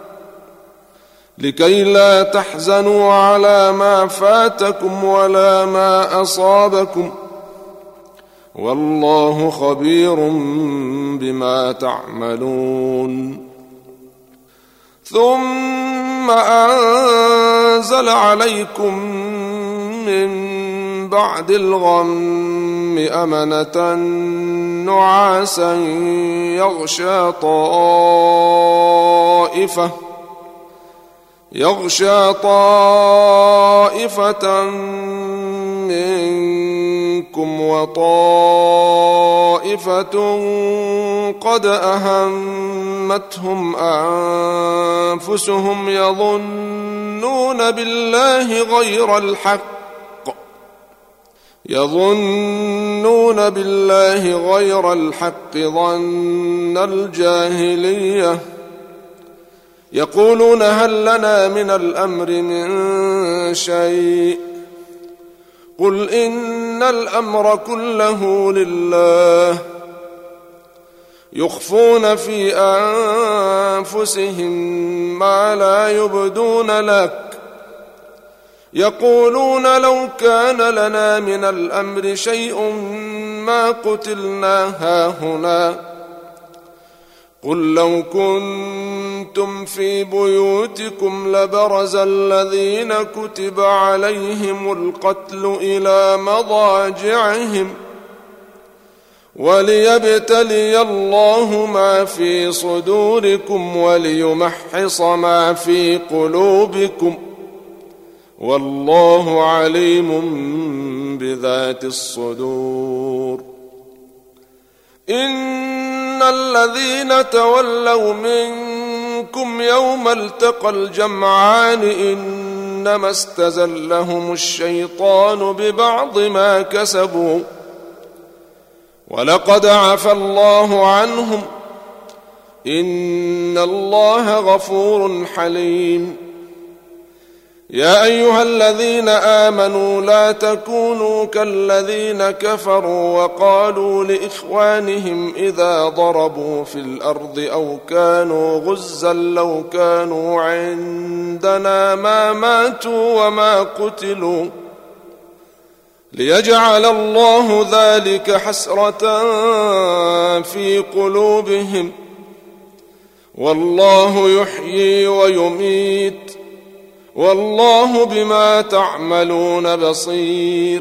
لكي لا تحزنوا على ما فاتكم ولا ما أصابكم والله خبير بما تعملون ثم أنزل عليكم من بعد الغم أمنة نعاسا يغشى طائفة يغشى طائفة منكم وطائفة قد أهمتهم أنفسهم يظنون بالله غير الحق يظنون بالله غير الحق ظن الجاهلية يقولون هل لنا من الأمر من شيء قل إن الأمر كله لله يخفون في أنفسهم ما لا يبدون لك يقولون لو كان لنا من الأمر شيء ما قتلنا هاهنا قل لو كنتم في بيوتكم لبرز الذين كتب عليهم القتل إلى مضاجعهم وليبتلي الله ما في صدوركم وليمحص ما في قلوبكم والله عليم بذات الصدور إن الذين تولوا منكم يوم التقى الجمعان إنما استزلهم الشيطان ببعض ما كسبوا ولقد عفى الله عنهم إن الله غفور حليم يا أيها الذين آمنوا لا تكونوا كالذين كفروا وقالوا لإخوانهم إذا ضربوا في الأرض أو كانوا غزا لو كانوا عندنا ما ماتوا وما قتلوا ليجعل الله ذلك حسرة في قلوبهم والله يحيي ويميت والله بما تعملون بصير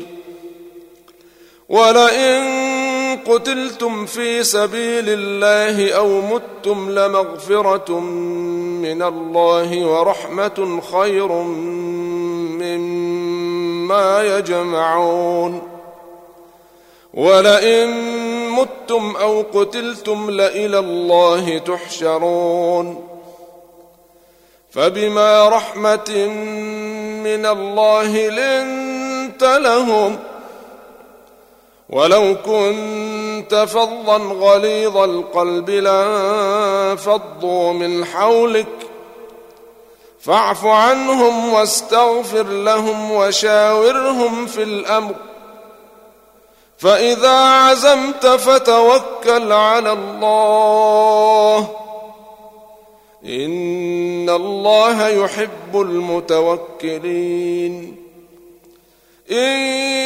ولئن قتلتم في سبيل الله أو متم لمغفرة من الله ورحمة خير مما يجمعون ولئن متم أو قتلتم لإلى الله تحشرون فبما رحمة من الله لنت لهم ولو كنت فظا غليظ القلب لانفضوا من حولك فاعف عنهم واستغفر لهم وشاورهم في الأمر فإذا عزمت فتوكل على الله إن الله يحب المتوكلين إن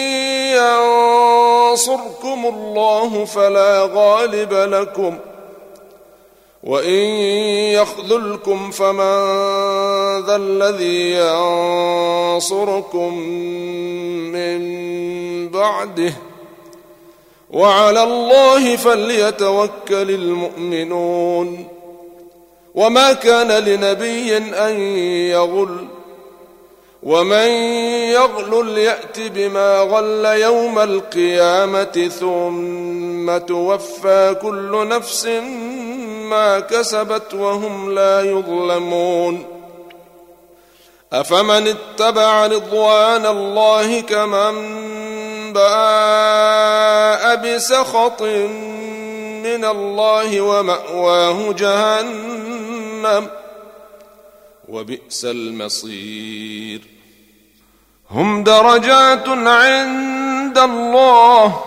ينصركم الله فلا غالب لكم وإن يخذلكم فمن ذا الذي ينصركم من بعده وعلى الله فليتوكل المؤمنون وما كان لنبي أن يغل ومن يغل يأت بما غل يوم القيامة ثم توفى كل نفس ما كسبت وهم لا يظلمون أفمن اتبع رضوان الله كمن باء بسخط من الله ومأواه جهنم وبئس المصير هم درجات عند الله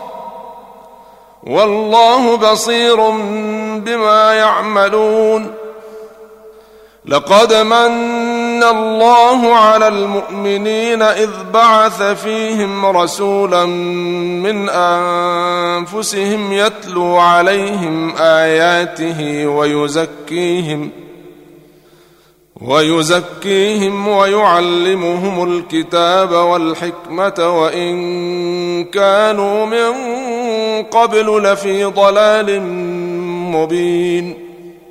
والله بصير بما يعملون لقد من الله على المؤمنين إذ بعث فيهم رسولا من أنفسهم يتلو عليهم آياته ويزكيهم ويزكيهم ويعلمهم الكتاب والحكمة وإن كانوا من قبل لفي ضلال مبين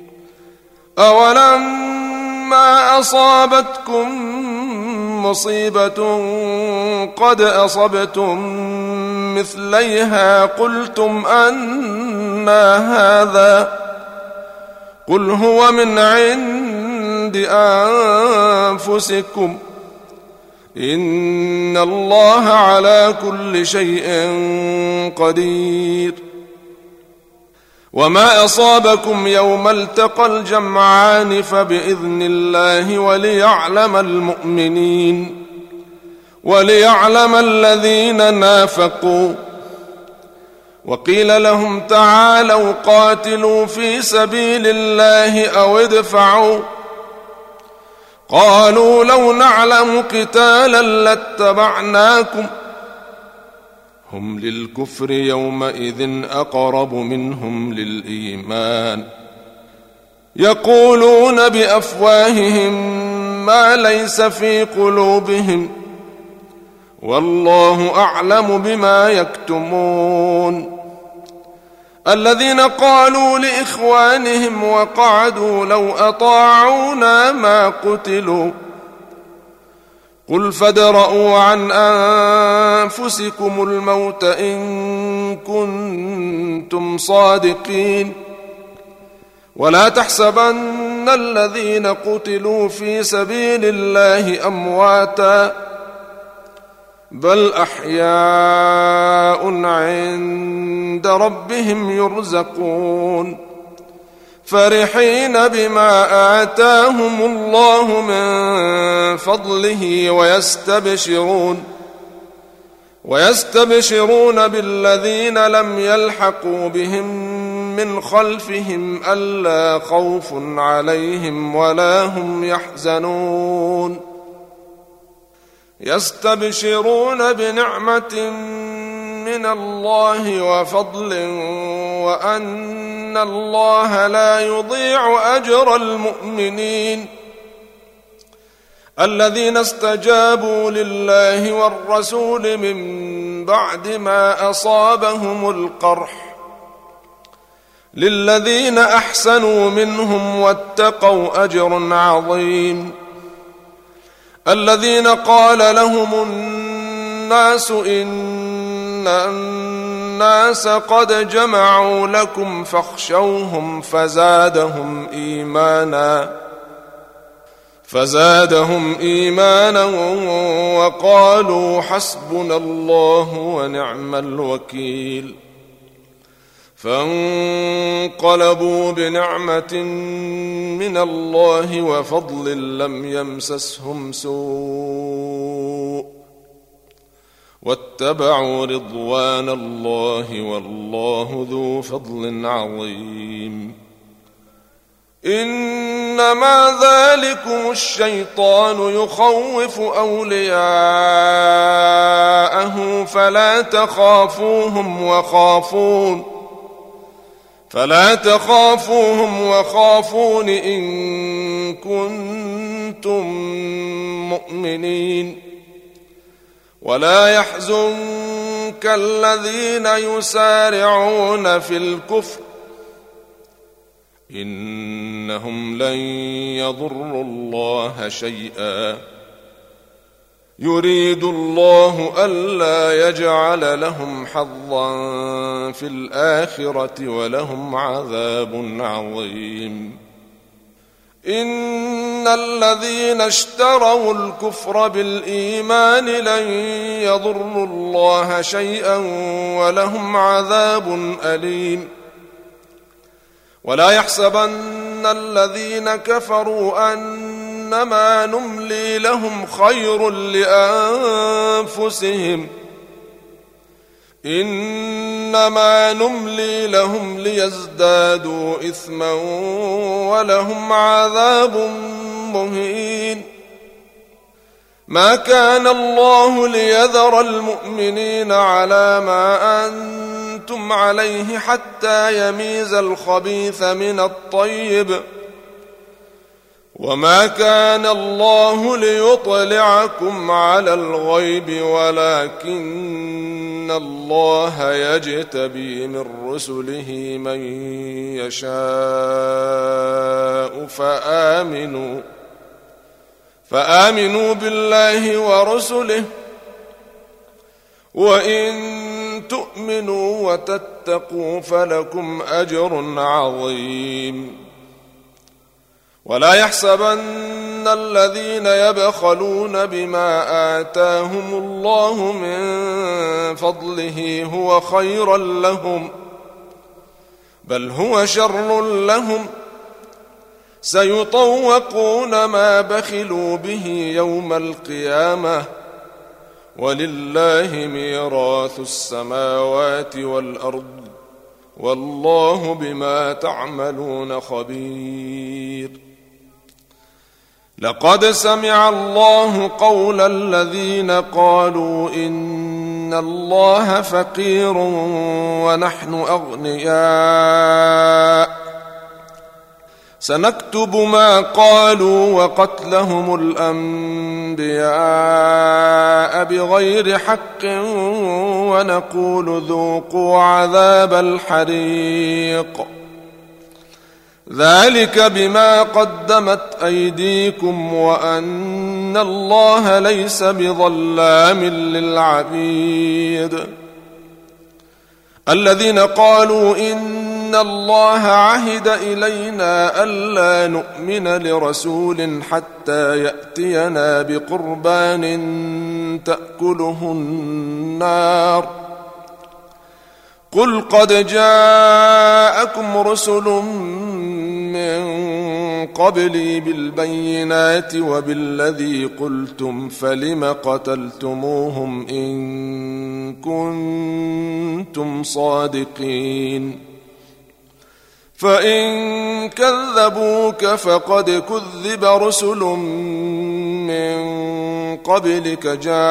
أولما أصابتكم مصيبة قد أصبتم مثليها قلتم أنى هذا قل هو من عند أنفسكم إن الله على كل شيء قدير وما أصابكم يوم التقى الجمعان فبإذن الله وليعلم المؤمنين وليعلم الذين نافقوا وقيل لهم تعالوا قاتلوا في سبيل الله أو ادفعوا قالوا لو نعلم قتالا لاتبعناكم هم للكفر يومئذ أقرب منهم للإيمان يقولون بأفواههم ما ليس في قلوبهم والله أعلم بما يكتمون الذين قالوا لإخوانهم وقعدوا لو أطاعونا ما قتلوا قل فادرءوا عن أنفسكم الموت إن كنتم صادقين ولا تحسبن الذين قتلوا في سبيل الله أمواتا بل أحياء عند ربهم يرزقون فرحين بما آتاهم الله من فضله ويستبشرون ويستبشرون بالذين لم يلحقوا بهم من خلفهم ألا خوف عليهم ولا هم يحزنون يستبشرون بنعمة من الله وفضل وأن الله لا يضيع أجر المؤمنين الذين استجابوا لله والرسول من بعد ما أصابهم القرح للذين أحسنوا منهم واتقوا أجر عظيم الذين قال لهم الناس إن الناس قد جمعوا لكم فاخشوهم فزادهم إيمانا فزادهم إيمانا وقالوا حسبنا الله ونعم الوكيل فانقلبوا بنعمة من الله وفضل لم يمسسهم سوء واتبعوا رضوان الله والله ذو فضل عظيم إنما ذلكم الشيطان يخوف أولياءه فلا تخافوهم وخافون فلا تخافوهم وخافون إن كنتم مؤمنين ولا يحزنك الذين يسارعون في الكفر إنهم لن يضروا الله شيئا يريد الله ألا يجعل لهم حظا في الآخرة ولهم عذاب عظيم إن الذين اشتروا الكفر بالإيمان لن يضروا الله شيئا ولهم عذاب أليم ولا يحسبن الذين كفروا أنما نملي لهم خير لأنفسهم إنما نملي لهم ليزدادوا إثما ولهم عذاب مهين ما كان الله ليذر المؤمنين على ما أنتم عليه حتى يميز الخبيث من الطيب وما كان الله ليطلعكم على الغيب ولكن الله يجتبي من رسله من يشاء فآمنوا فآمنوا بالله ورسله وإن تؤمنوا وتتقوا فلكم أجر عظيم ولا يحسبن الذين يبخلون بما آتاهم الله من فضله هو خيرا لهم بل هو شر لهم سيطوقون ما بخلوا به يوم القيامة ولله ميراث السماوات والأرض والله بما تعملون خبير لقد سمع الله قول الذين قالوا إن الله فقير ونحن أغنياء سنكتب ما قالوا وقتلهم الأنبياء بغير حق ونقول ذوقوا عذاب الحريق ذلك بما قدمت أيديكم وأن الله ليس بظلام للعبيد الذين قالوا إن الله عهد إلينا ألا نؤمن لرسول حتى يأتينا بقربان تأكله النار قل قد جاءكم رسل من قبلي بالبينات وبالذي قلتم فلم قتلتموهم إن كنتم صادقين فإن كذبوك فقد كذب رسل من قبلك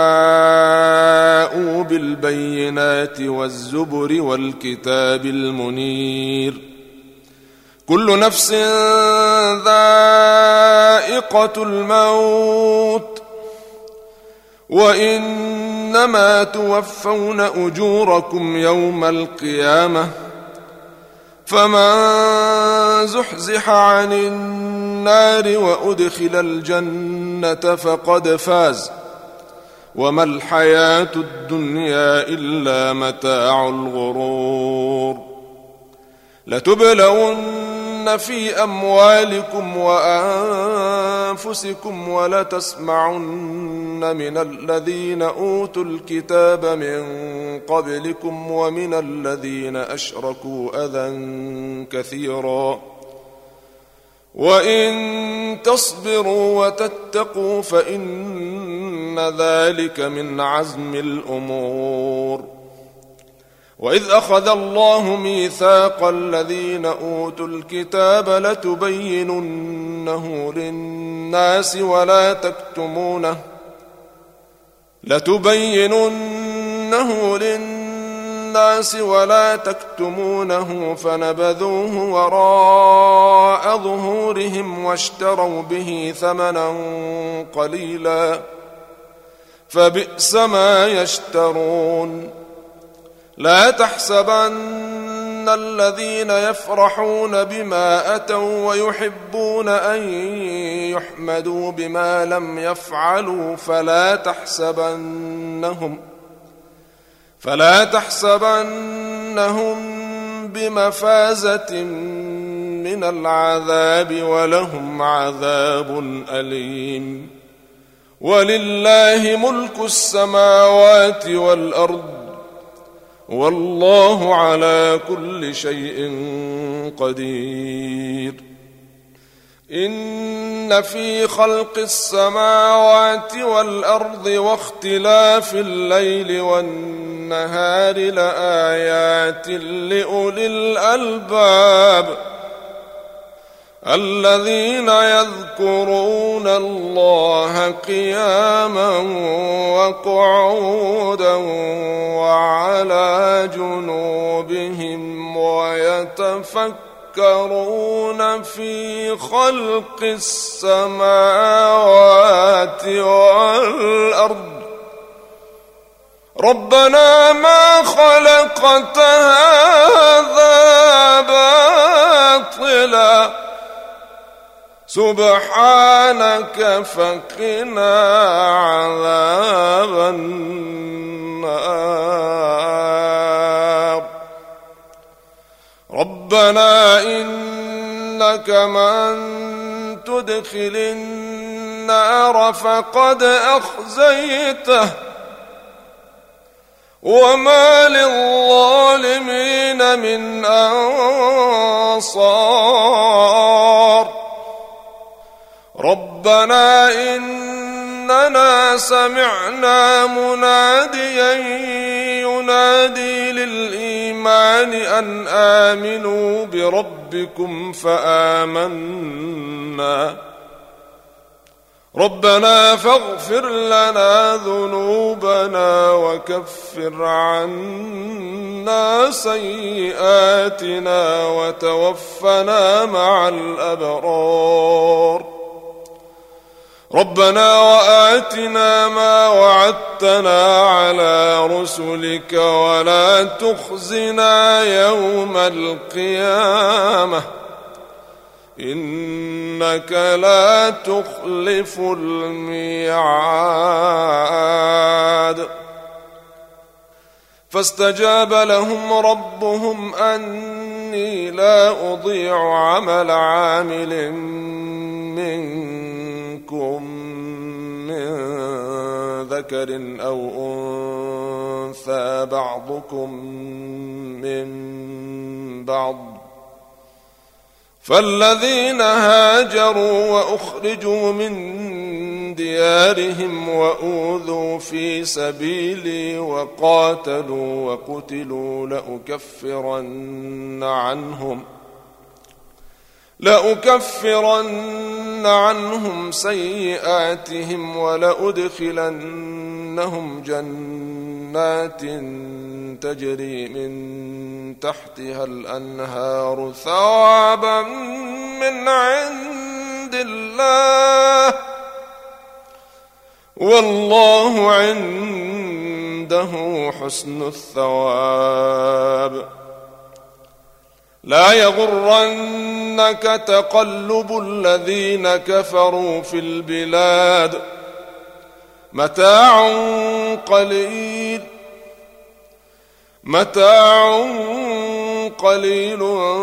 جاءوا بالبينات والزبر والكتاب المنير كل نفس ذائقة الموت وإنما توفون أجوركم يوم القيامة فمن زحزح عن النار وأدخل الجنة فقد فاز وما الحياة الدنيا إلا متاع الغرور لتبلون في أموالكم وأنفسكم ولتسمعن من الذين أوتوا الكتاب من قبلكم ومن الذين أشركوا أذى كثيرا وإن تصبروا وتتقوا فإن ذلك من عزم الأمور وإذ أخذ الله ميثاق الذين أوتوا الكتاب لتبيننه للناس ولا تكتمونه لتبيننه للناس ولا تكتمونه فنبذوه وراء ظهورهم واشتروا به ثمنا قليلا فبئس ما يشترون. لا تحسبن الذين يفرحون بما أتوا ويحبون أن يحمدوا بما لم يفعلوا فلا تحسبنهم فلا تحسبنهم بمفازة من العذاب ولهم عذاب أليم. ولله ملك السماوات والأرض والله على كل شيء قدير. إن في خلق السماوات والأرض واختلاف الليل والنهار لآيات لأولي الألباب الذين يذكرون الله قياما وقعودا وعلى جنوبهم ويتفكرون في خلق السماوات والأرض ربنا ما خلقت هذا باطلا سبحانك فقنا عذاب النار. ربنا إنك من تدخل النار فقد أخزيته وما للظالمين من أنصار. ربنا إننا سمعنا مناديا ينادي للإيمان أن آمنوا بربكم فآمنا ربنا فاغفر لنا ذنوبنا وكفر عنا سيئاتنا وتوفنا مع الأبرار. ربنا وآتنا ما وعدتنا على رسلك ولا تخزنا يوم القيامة إنك لا تخلف الميعاد. فاستجاب لهم ربهم أني لا أضيع عمل عامل منكم من ذكر أو أنثى بعضكم من بعض فالذين هاجروا وأخرجوا من ديارهم وأوذوا في سبيلي وقاتلوا وقتلوا لأكفرن عنهم لأكفرن عنهم سيئاتهم ولأدخلنهم جنات تجري من تحتها الأنهار ثوابا من عند الله والله عنده حسن الثواب. لا يغرنك تقلب الذين كفروا في البلاد متاع قليل متاع قليل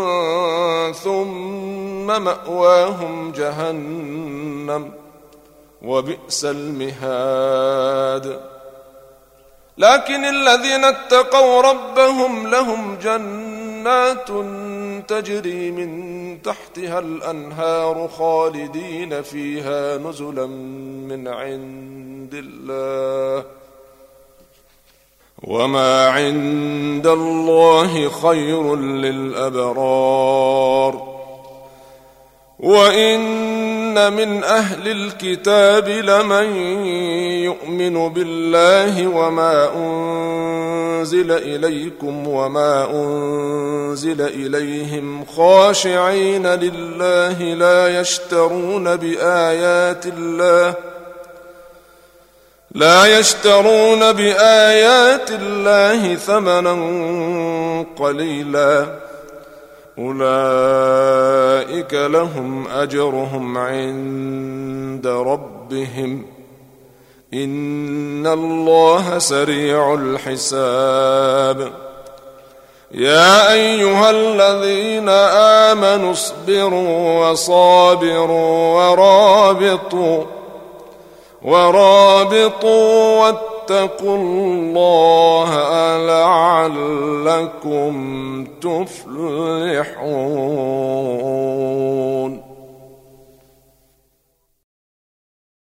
ثم مأواهم جهنم وبئس المهاد. لكن الذين اتقوا ربهم لهم جنات تجري من تحتها الأنهار خالدين فيها نزلا من عند الله وما عند الله خير للأبرار. وإن من أهل الكتاب لمن يؤمن بالله وما أنزل إليكم وما أنزل إليهم خاشعين لله لا يشترون بآيات الله لا يشترون بآيات الله ثمنا قليلا أولئك لهم أجرهم عند ربهم إن الله سريع الحساب. يا أيها الذين آمنوا اصبروا وصابروا ورابطوا ورابطوا واتقوا الله لعلكم تفلحون.